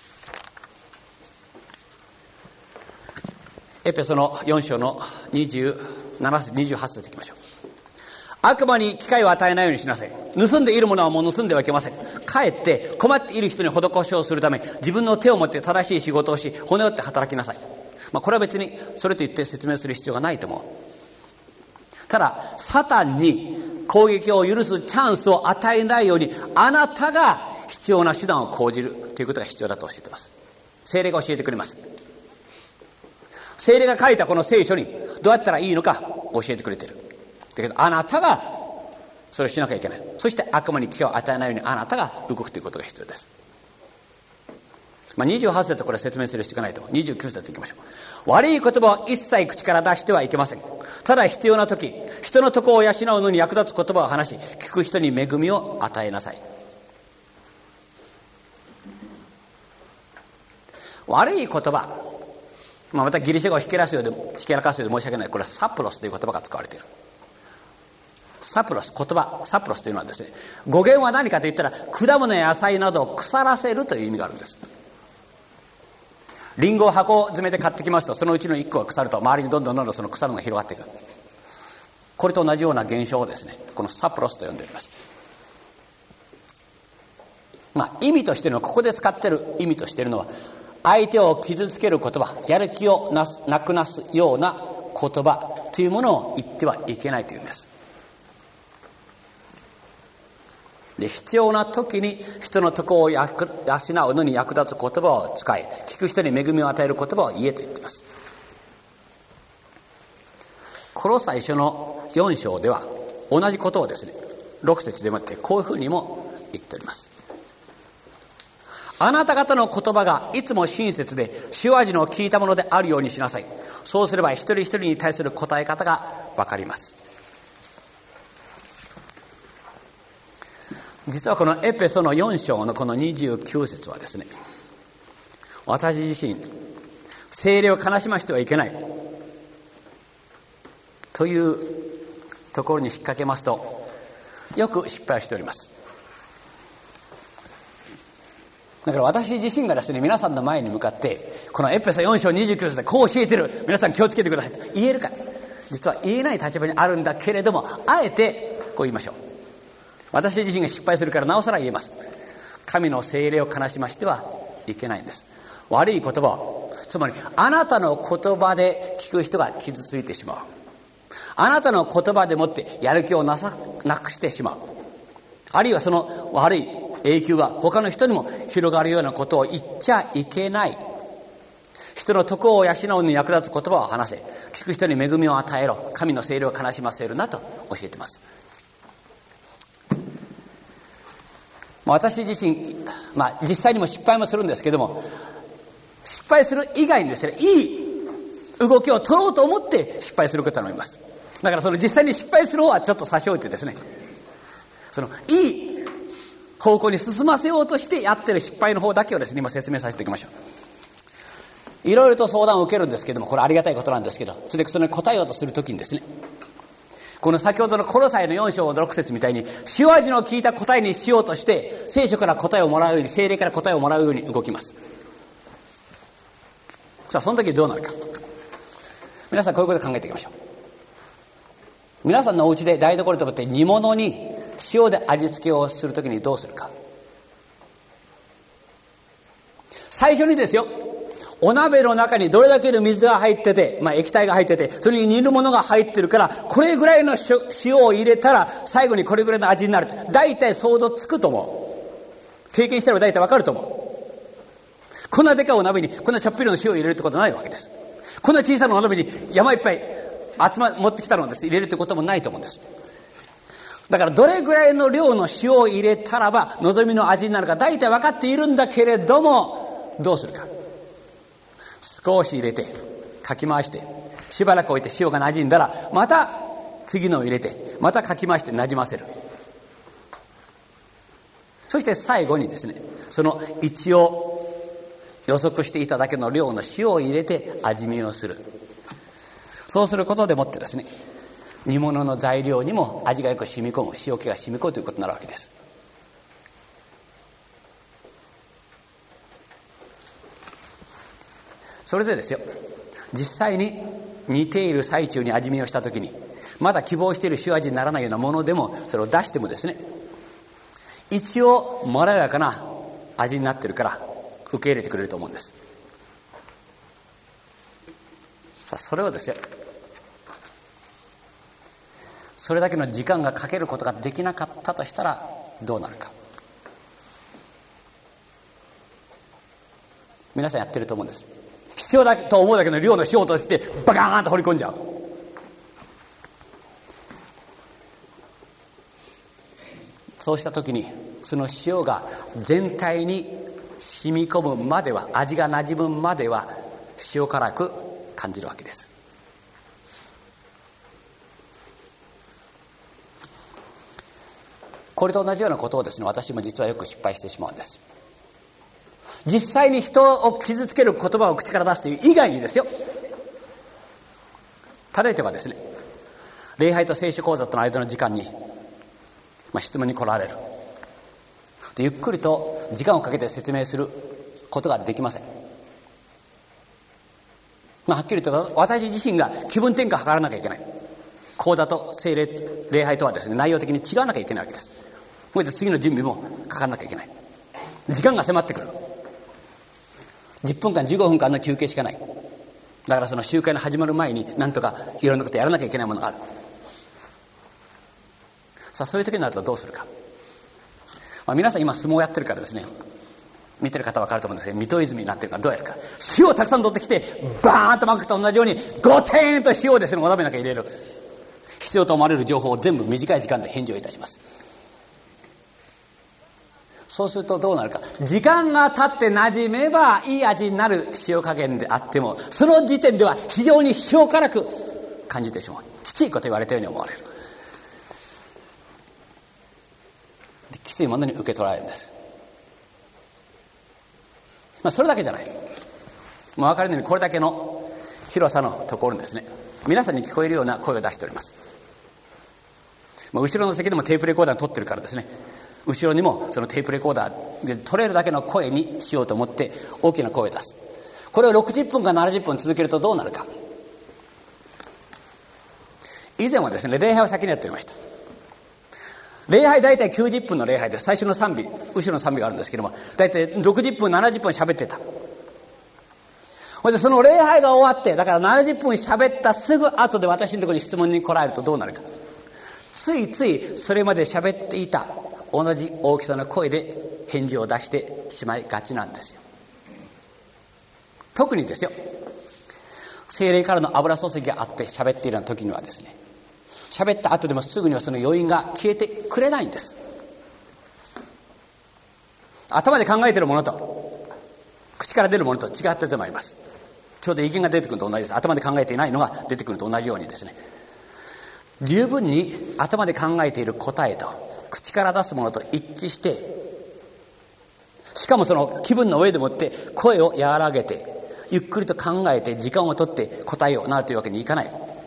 エペソのよん章のにじゅうなな節にじゅうはち節いきましょう。悪魔に機会を与えないようにしなさい。盗んでいるものはもう盗んではいけません。かえって困っている人に施しをするため、自分の手を持って正しい仕事をし、骨折って働きなさい。まあ、これは別にそれと言って説明する必要がないと思う。ただサタンに攻撃を許すチャンスを与えないように、あなたが必要な手段を講じるということが必要だと教えています。聖霊が教えてくれます。聖霊が書いたこの聖書にどうやったらいいのか教えてくれている。だけどあなたがそれをしなきゃいけない。そして悪魔に機会を与えないようにあなたが動くということが必要です。まあ、にじゅうはち節これ説明する必要がないと。にじゅうきゅう節いきましょう。悪い言葉は一切口から出してはいけません。ただ必要な時、人の徳を養うのに役立つ言葉を話し、聞く人に恵みを与えなさい。悪い言葉、まあ、またギリシャ語をひけらすようでひけらかすようで申し訳ない。これはサプロスという言葉が使われている。サプロス、言葉サプロスというのはですね、語源は何かといったら、果物や野菜などを腐らせるという意味があるんです。リンゴを箱詰めて買ってきますと、そのうちのいっこが腐ると、周りにどんどんどんどんその腐るのが広がっていく。これと同じような現象をですね、このサプロスと呼んでおります。まあ、意味としての、ここで使っている意味としているのは、相手を傷つける言葉、やる気をなすなくなすような言葉というものを言ってはいけないというんです。 で、必要な時に人の徳を養うのに役立つ言葉を使い、聞く人に恵みを与える言葉を言えと言っています。コロサイ書のよん章では同じことをですね、ろく節でもってこういうふうにも言っております。あなた方の言葉がいつも親切で主味の聞いたものであるようにしなさい。そうすれば一人一人に対する答え方が分かります。実はこのエペソのよん章のこのにじゅうきゅう節はですね、私自身聖霊を悲しましてはいけないというところに引っ掛けますとよく失敗しております。だから私自身がですね、皆さんの前に向かってこのエペソよん章にじゅうきゅう節でこう教えてる、皆さん気をつけてくださいと言えるか、実は言えない立場にあるんだけれども、あえてこう言いましょう。私自身が失敗するからなおさら言えます。神の聖霊を悲しましてはいけないんです。悪い言葉を、つまりあなたの言葉で聞く人が傷ついてしまう、あなたの言葉でもってやる気をなさなくしてしまう、あるいはその悪い影響が他の人にも広がるようなことを言っちゃいけない。人の徳を養うのに役立つ言葉を話せ、聞く人に恵みを与えろ、神の聖霊を悲しませるなと教えています。私自身、まあ、実際にも失敗もするんですけども、失敗する以外にですね、いい動きを取ろうと思って失敗することがあります。だからその実際に失敗する方はちょっと差し置いてですね、そのいい方向に進ませようとしてやってる失敗の方だけをですね、今説明させておきましょう。いろいろと相談を受けるんですけども、これありがたいことなんですけど、それでそれに答えようとするときにですね、この先ほどのコロサイのよん章ろく節みたいに塩味の効いた答えにしようとして聖書から答えをもらうように、聖霊から答えをもらうように動きます。さあその時どうなるか、皆さんこういうことを考えていきましょう。皆さんのお家で台所と思って煮物に塩で味付けをするときにどうするか。最初にですよ、お鍋の中にどれだけの水が入ってて、まあ、液体が入ってて、それに煮るものが入ってるから、これぐらいの塩を入れたら最後にこれぐらいの味になるって大体想像つくと思う。経験したら大体わかると思う。こんなでかいお鍋にこんなちょっぴりの塩を入れるってことはないわけです。こんな小さなお鍋に山いっぱい集ま持ってきたのをです、入れるってこともないと思うんです。だからどれぐらいの量の塩を入れたらば望みの味になるか大体分かっているんだけれども、どうするか。少し入れてかき回してしばらく置いて塩が馴染んだらまた次のを入れてまたかき回して馴染ませる。そして最後にですね、その一応予測していただけの量の塩を入れて味見をする。そうすることでもってですね、煮物の材料にも味がよく染み込む、塩気が染み込むということになるわけです。それでですよ、実際に煮ている最中に味見をしたときにまだ希望している塩味にならないようなものでもそれを出してもですね、一応まろやかな味になってるから受け入れてくれると思うんです。さあそれをですよ、それだけの時間がかけることができなかったとしたらどうなるか。皆さんやってると思うんです。必要だと思うだけの量の塩をとしてバカーンと放り込んじゃう。そうした時にその塩が全体に染み込むまでは、味がなじむまでは塩辛く感じるわけです。これと同じようなことをですね、私も実はよく失敗してしまうんです。実際に人を傷つける言葉を口から出すという以外にですよ、例えばですね、礼拝と聖書講座との間の時間に、まあ、質問に来られる。ゆっくりと時間をかけて説明することができません。まあ、はっきりと私自身が気分転換を図らなきゃいけない。講座と聖霊礼拝とはですね、内容的に違わなきゃいけないわけです。それで次の準備もかからなきゃいけない。時間が迫ってくる。じゅっぷんかんじゅうごふんかんの休憩しかない。だからその集会の始まる前に何とかいろんなことやらなきゃいけないものがある。さあそういう時になるとどうするか。 まあ、皆さん今相撲やってるからですね、見てる方は分かると思うんですけど、水戸泉になってるからどうやるか、塩をたくさん取ってきてバーンと巻くと同じようにゴテンと塩をですねお鍋の中に入れる。必要と思われる情報を全部短い時間で返事をいたします。そうするとどうなるか、時間が経って馴染めばいい味になる塩加減であっても、その時点では非常に塩辛く感じてしまう。きついこと言われたように思われる。できついものに受け取られるんです。まあ、それだけじゃない。もう分かるようにこれだけの広さのところにですね、皆さんに聞こえるような声を出しております。まあ、後ろの席でもテープレコーダーに撮ってるからですね、後ろにもそのテープレコーダーで撮れるだけの声にしようと思って大きな声を出す。これをろくじゅっぷんかななじゅっぷん続けるとどうなるか。以前はですね、礼拝を先にやっておりました。礼拝大体きゅうじゅっぷんの礼拝で、最初の賛美、後ろの賛美があるんですけども、大体ろくじゅっぷんななじゅっぷん喋ってた。それでその礼拝が終わって、だからななじゅっぷん喋ったすぐ後で私のところに質問に来られるとどうなるか。ついついそれまで喋っていた同じ大きさの声で返事を出してしまいがちなんですよ。特にですよ、聖霊からの油注ぎがあって喋っているような時にはですね、喋った後でもすぐにはその余韻が消えてくれないんです。頭で考えているものと口から出るものと違ってまいります。ちょうど意見が出てくるのと同じです。頭で考えていないのが出てくるのと同じようにですね、十分に頭で考えている答えと口から出すものと一致して、しかもその気分の上でもって声を和らげてゆっくりと考えて時間をとって答えをなるというわけにいかない。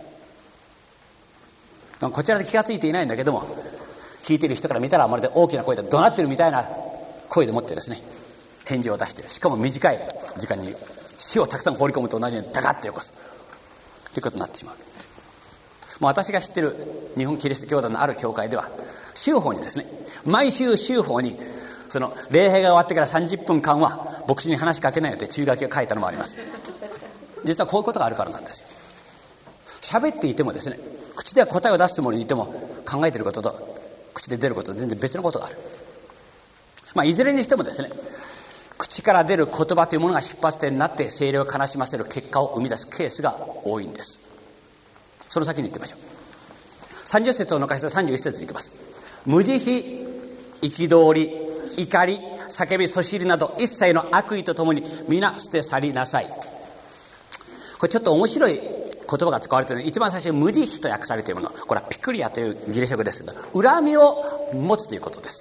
こちらで気がついていないんだけども、聞いている人から見たらまるで大きな声で怒鳴ってるみたいな声でもってですね返事を出している。しかも短い時間に塩をたくさん放り込むと同じようにダカッと起こすということになってしまう。もう私が知っている日本キリスト教団のある教会では、週報にですね、毎週週報にその礼拝が終わってからさんじゅっぷんかんは牧師に話しかけないよって注意書きを書いたのもあります。実はこういうことがあるからなんですよ。喋っていてもですね、口では答えを出すつもりにいても考えていることと口で出ることと全然別のことがある。まあいずれにしてもですね、口から出る言葉というものが出発点になって聖霊を悲しませる結果を生み出すケースが多いんです。その先に言ってみましょう。さんじゅっ節を抜かしてさんじゅういち節に行きます。無慈悲、憤り、怒り、叫び、そしりなど一切の悪意とともに皆捨て去りなさい。これちょっと面白い言葉が使われているので、一番最初に無慈悲と訳されているもの、これはピクリアというギリシャ語ですけど、恨みを持つということです。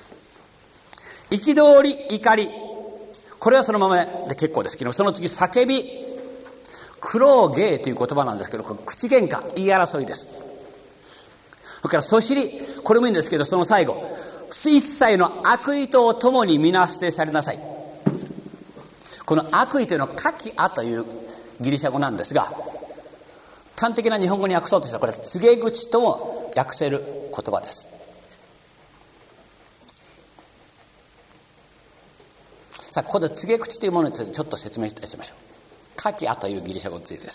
憤り、怒り、これはそのままで結構ですけど、その次叫び、苦労芸という言葉なんですけど、口喧嘩、言い争いです。それからそしり、これもいいんですけど、その最後、一切の悪意とともに皆捨てされなさい。この悪意というのはカキアというギリシャ語なんですが、端的な日本語に訳そうとしたらこれは告げ口とも訳せる言葉です。さあここで告げ口というものについてちょっと説明してしましょう。カキアというギリシャ語についてです。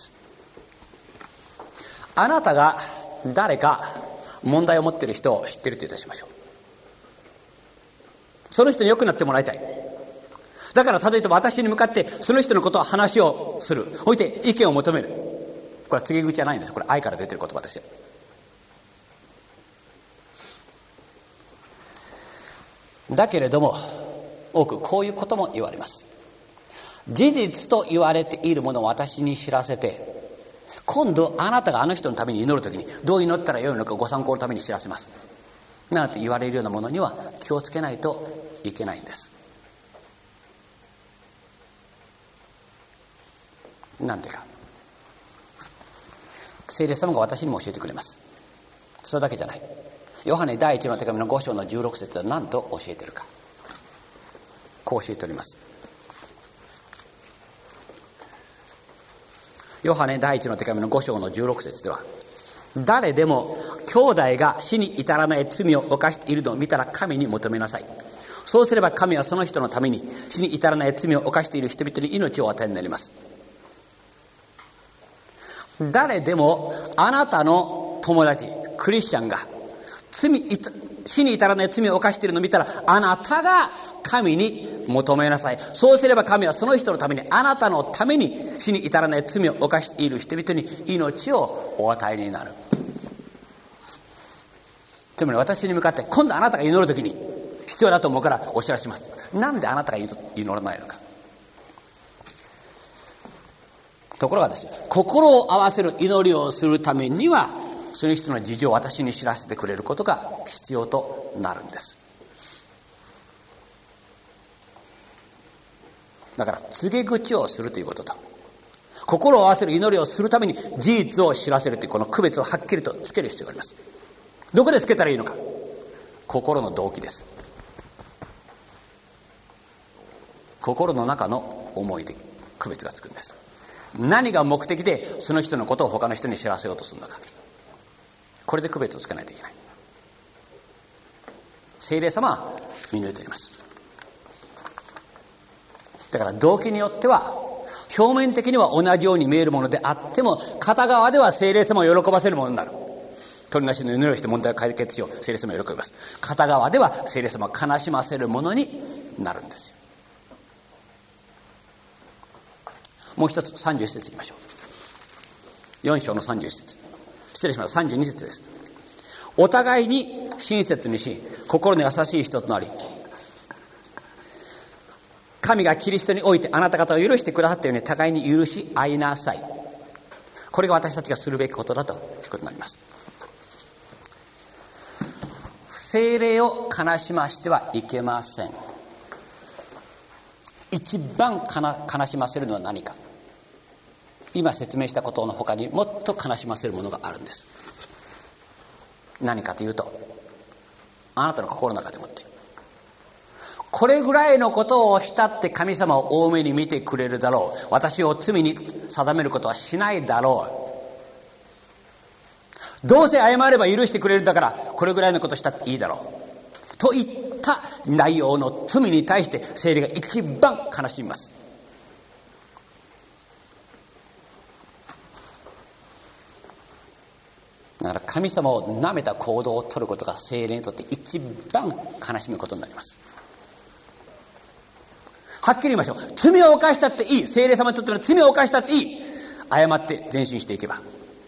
あなたが誰か問題を持っている人を知っているといたしましょう。その人に良くなってもらいたい。だから例えば私に向かってその人のことを話をする、おいて意見を求める。これは告げ口じゃないんです。これ愛から出ている言葉ですよ。だけれども多くこういうことも言われます。事実と言われているものを私に知らせて、今度あなたがあの人のために祈るときにどう祈ったらよいのかご参考のために知らせますなんて言われるようなものには気をつけないといけないんです。なんでか、聖霊様が私にも教えてくれます。それだけじゃない。ヨハネ第一の手紙のご章のじゅうろく節は何と教えているか。こう教えております。ヨハネ第一の手紙のご章のじゅうろく節では、誰でも兄弟が死に至らない罪を犯しているのを見たら神に求めなさい。そうすれば神はその人のために死に至らない罪を犯している人々に命をお与えになります。誰でもあなたの友達クリスチャンが罪死に至らない罪を犯しているのを見たら、あなたが神に求めなさい。そうすれば神はその人のために、あなたのために死に至らない罪を犯している人々に命をお与えになる。つまり私に向かって、今度あなたが祈るときに必要だと思うからお知らせします。なんであなたが祈らないのか。ところがですね、心を合わせる祈りをするためには、その人の事情を私に知らせてくれることが必要となるんです。だから告げ口をするということと、心を合わせる祈りをするために事実を知らせるという、この区別をはっきりとつける必要があります。どこでつけたらいいのか。心の動機です。心の中の思いで区別がつくんです。何が目的でその人のことを他の人に知らせようとするのか、これで区別をつけないといけない。聖霊様は見抜いております。だから動機によっては表面的には同じように見えるものであっても、片側では聖霊様を喜ばせるものになる。取りなしの祈りをして問題を解決しよう、聖霊様を喜びます。片側では聖霊様を悲しませるものになるんですよ。もう一つ、さんじゅういち節いきましょう。よん章のさんじゅういち節、失礼します、さんじゅうに節です。お互いに親切にし、心の優しい人となり、神がキリストにおいてあなた方を許してくださったように互いに許し合いなさい。これが私たちがするべきことだということになります。聖霊を悲しましてはいけません。一番悲しませるのは何か。今説明したことの他にもっと悲しませるものがあるんです。何かというと、あなたの心の中でもってこれぐらいのことをしたって神様を多めに見てくれるだろう、私を罪に定めることはしないだろう、どうせ謝れば許してくれるんだからこれぐらいのことしたっていいだろうといった内容の罪に対して聖霊が一番悲しみます。だから神様を舐めた行動を取ることが聖霊にとって一番悲しむことになります。はっきり言いましょう。罪を犯したっていい、聖霊様にとっての罪を犯したっていい、謝って前進していけば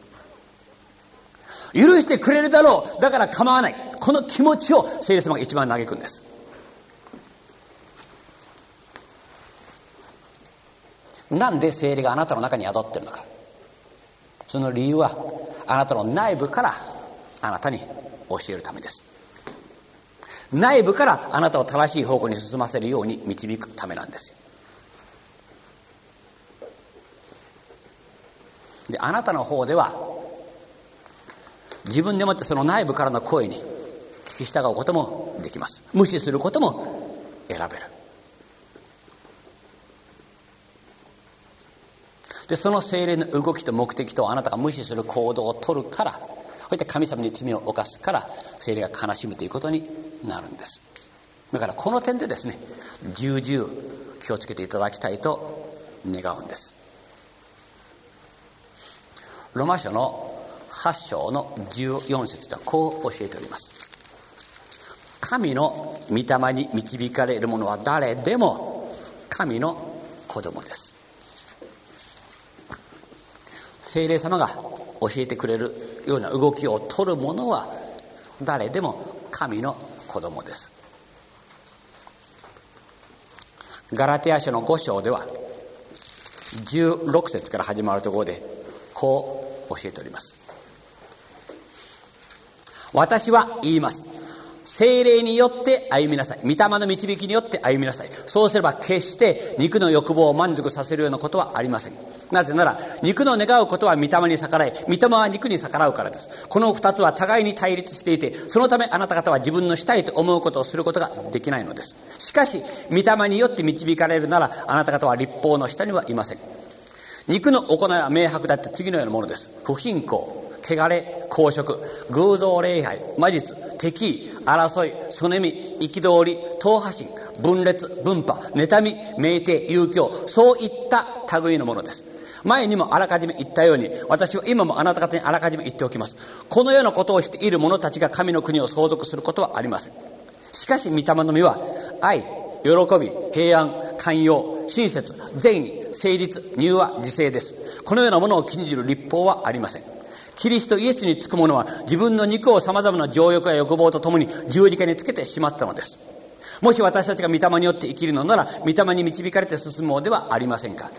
許してくれるだろう、だから構わない、この気持ちを聖霊様が一番嘆くんです。なんで聖霊があなたの中に宿っているのか。その理由はあなたの内部からあなたに教えるためです。内部からあなたを正しい方向に進ませるように導くためなんですよ。で、あなたの方では自分でもってその内部からの声に聞き従うこともできます。無視することも選べる。で、その聖霊の動きと目的とあなたが無視する行動を取るから、こうやって神様に罪を犯すから聖霊が悲しむということになるんです。だからこの点でですね、重々気をつけていただきたいと願うんです。ロマ書のはち章のじゅうよん節ではこう教えております。神の御霊に導かれる者は誰でも神の子供です。聖霊様が教えてくれるような動きを取る者は誰でも神の子供です。ガラテヤ書のご章ではじゅうろく節から始まるところでこう教えております。私は言います。聖霊によって歩みなさい。御霊の導きによって歩みなさい。そうすれば決して肉の欲望を満足させるようなことはありません。なぜなら肉の願うことは御霊に逆らい、御霊は肉に逆らうからです。この二つは互いに対立していて、そのためあなた方は自分のしたいと思うことをすることができないのです。しかし御霊によって導かれるなら、あなた方は律法の下にはいません。肉の行いは明白だって次のようなものです。不貧困、汚れ、公職、偶像礼拝、魔術、敵意、争い、そねみ、憤り、党派心、分裂、分派、妬み、酩酊、遊興、そういった類のものです。 前にもあらかじめ言ったように、私は今もあなた方にあらかじめ言っておきます。このようなことをしている者たちが神の国を相続することはありません。しかし御霊の実は愛、喜び、平安、寛容、親切、善意、誠実、柔和、自制です。このようなものを禁じる律法はありません。キリストイエスにつく者は自分の肉をさまざまな情欲や欲望とともに十字架につけてしまったのです。もし私たちが御霊によって生きるのなら、御霊に導かれて進もうではありませんか。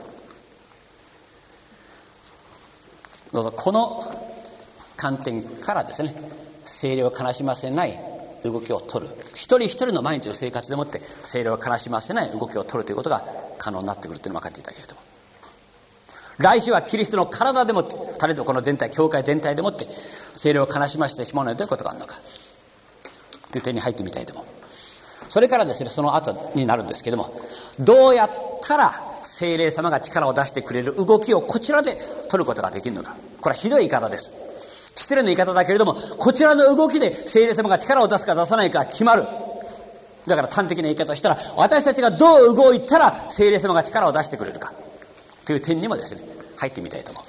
どうぞこの観点からですね、聖霊を悲しませない動きを取る、一人一人の毎日の生活でもって聖霊を悲しませない動きを取るということが可能になってくるというのを分かっていただけると思う。来週はキリストの体でもって、例えばこの全体、教会全体でもって聖霊を悲しませてしまうのはどういうことがあるのかという点に入ってみたいと思う。それからですね、その後になるんですけども、どうやったら聖霊様が力を出してくれる動きをこちらで取ることができるのか。これはひどい言い方です。失礼な言い方だけれども、こちらの動きで聖霊様が力を出すか出さないか決まる。だから端的な言い方をしたら、私たちがどう動いたら聖霊様が力を出してくれるかという点にもですね、入ってみたいと思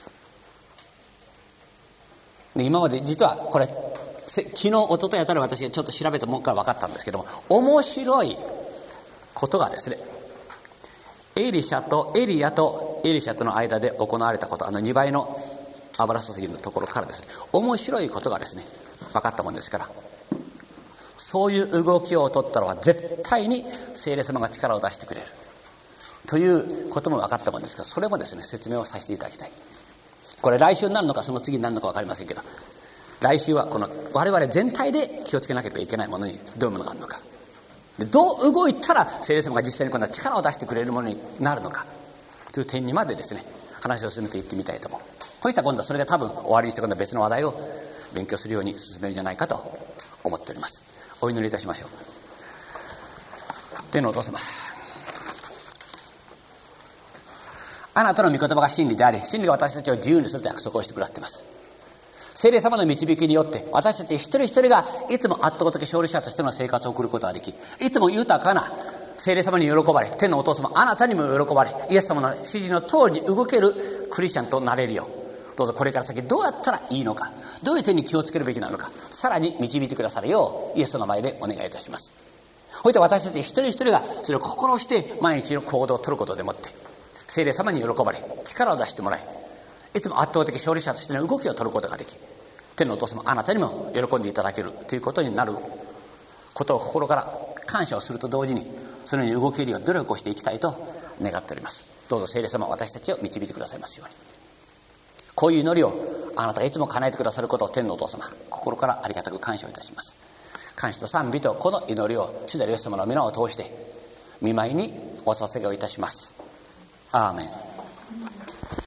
う。で、今まで実はこれ昨日一昨日あたり私がちょっと調べたもんから分かったんですけども、面白いことがですね、エリシャとエリアとエリシャとの間で行われたこと、あのにばいの油注ぎのところからですね、面白いことがですね分かったもんですから、そういう動きを取ったのは絶対に聖霊様が力を出してくれるということも分かったもんですから、それもですね説明をさせていただきたい。これ来週になるのかその次になるのか分かりませんけど、来週はこの我々全体で気をつけなければいけないものにどういうものがあるのか、でどう動いたら聖霊様が実際に今度は力を出してくれるものになるのかという点にまでですね話を進めていってみたいと思う。そしたら今度はそれが多分終わりにして今度は別の話題を勉強するように進めるんじゃないかと思っております。お祈りいたしましょう。天のお父様、あなたの御言葉が真理であり、真理が私たちを自由にすると約束をしてくださっています。聖霊様の導きによって私たち一人一人がいつも圧倒的勝利者としての生活を送ることができ、いつも豊かな聖霊様に喜ばれ、天のお父様あなたにも喜ばれ、イエス様の指示の通りに動けるクリスチャンとなれるよう、どうぞこれから先どうやったらいいのか、どういう点に気をつけるべきなのか、さらに導いてくださるようイエスの前でお願いいたします。そして私たち一人一人がそれを心して毎日の行動を取ることでもって聖霊様に喜ばれ、力を出してもらい、いつも圧倒的勝利者としての動きを取ることができ、天のお父様あなたにも喜んでいただけるということになることを心から感謝をすると同時に、そのように動けるよう努力をしていきたいと願っております。どうぞ聖霊様私たちを導いてくださいますように。こういう祈りをあなたがいつも叶えてくださることを天のお父様心からありがたく感謝をいたします。感謝と賛美とこの祈りを主なるイエス様の皆を通して御前にお捧げをいたします。アーメン。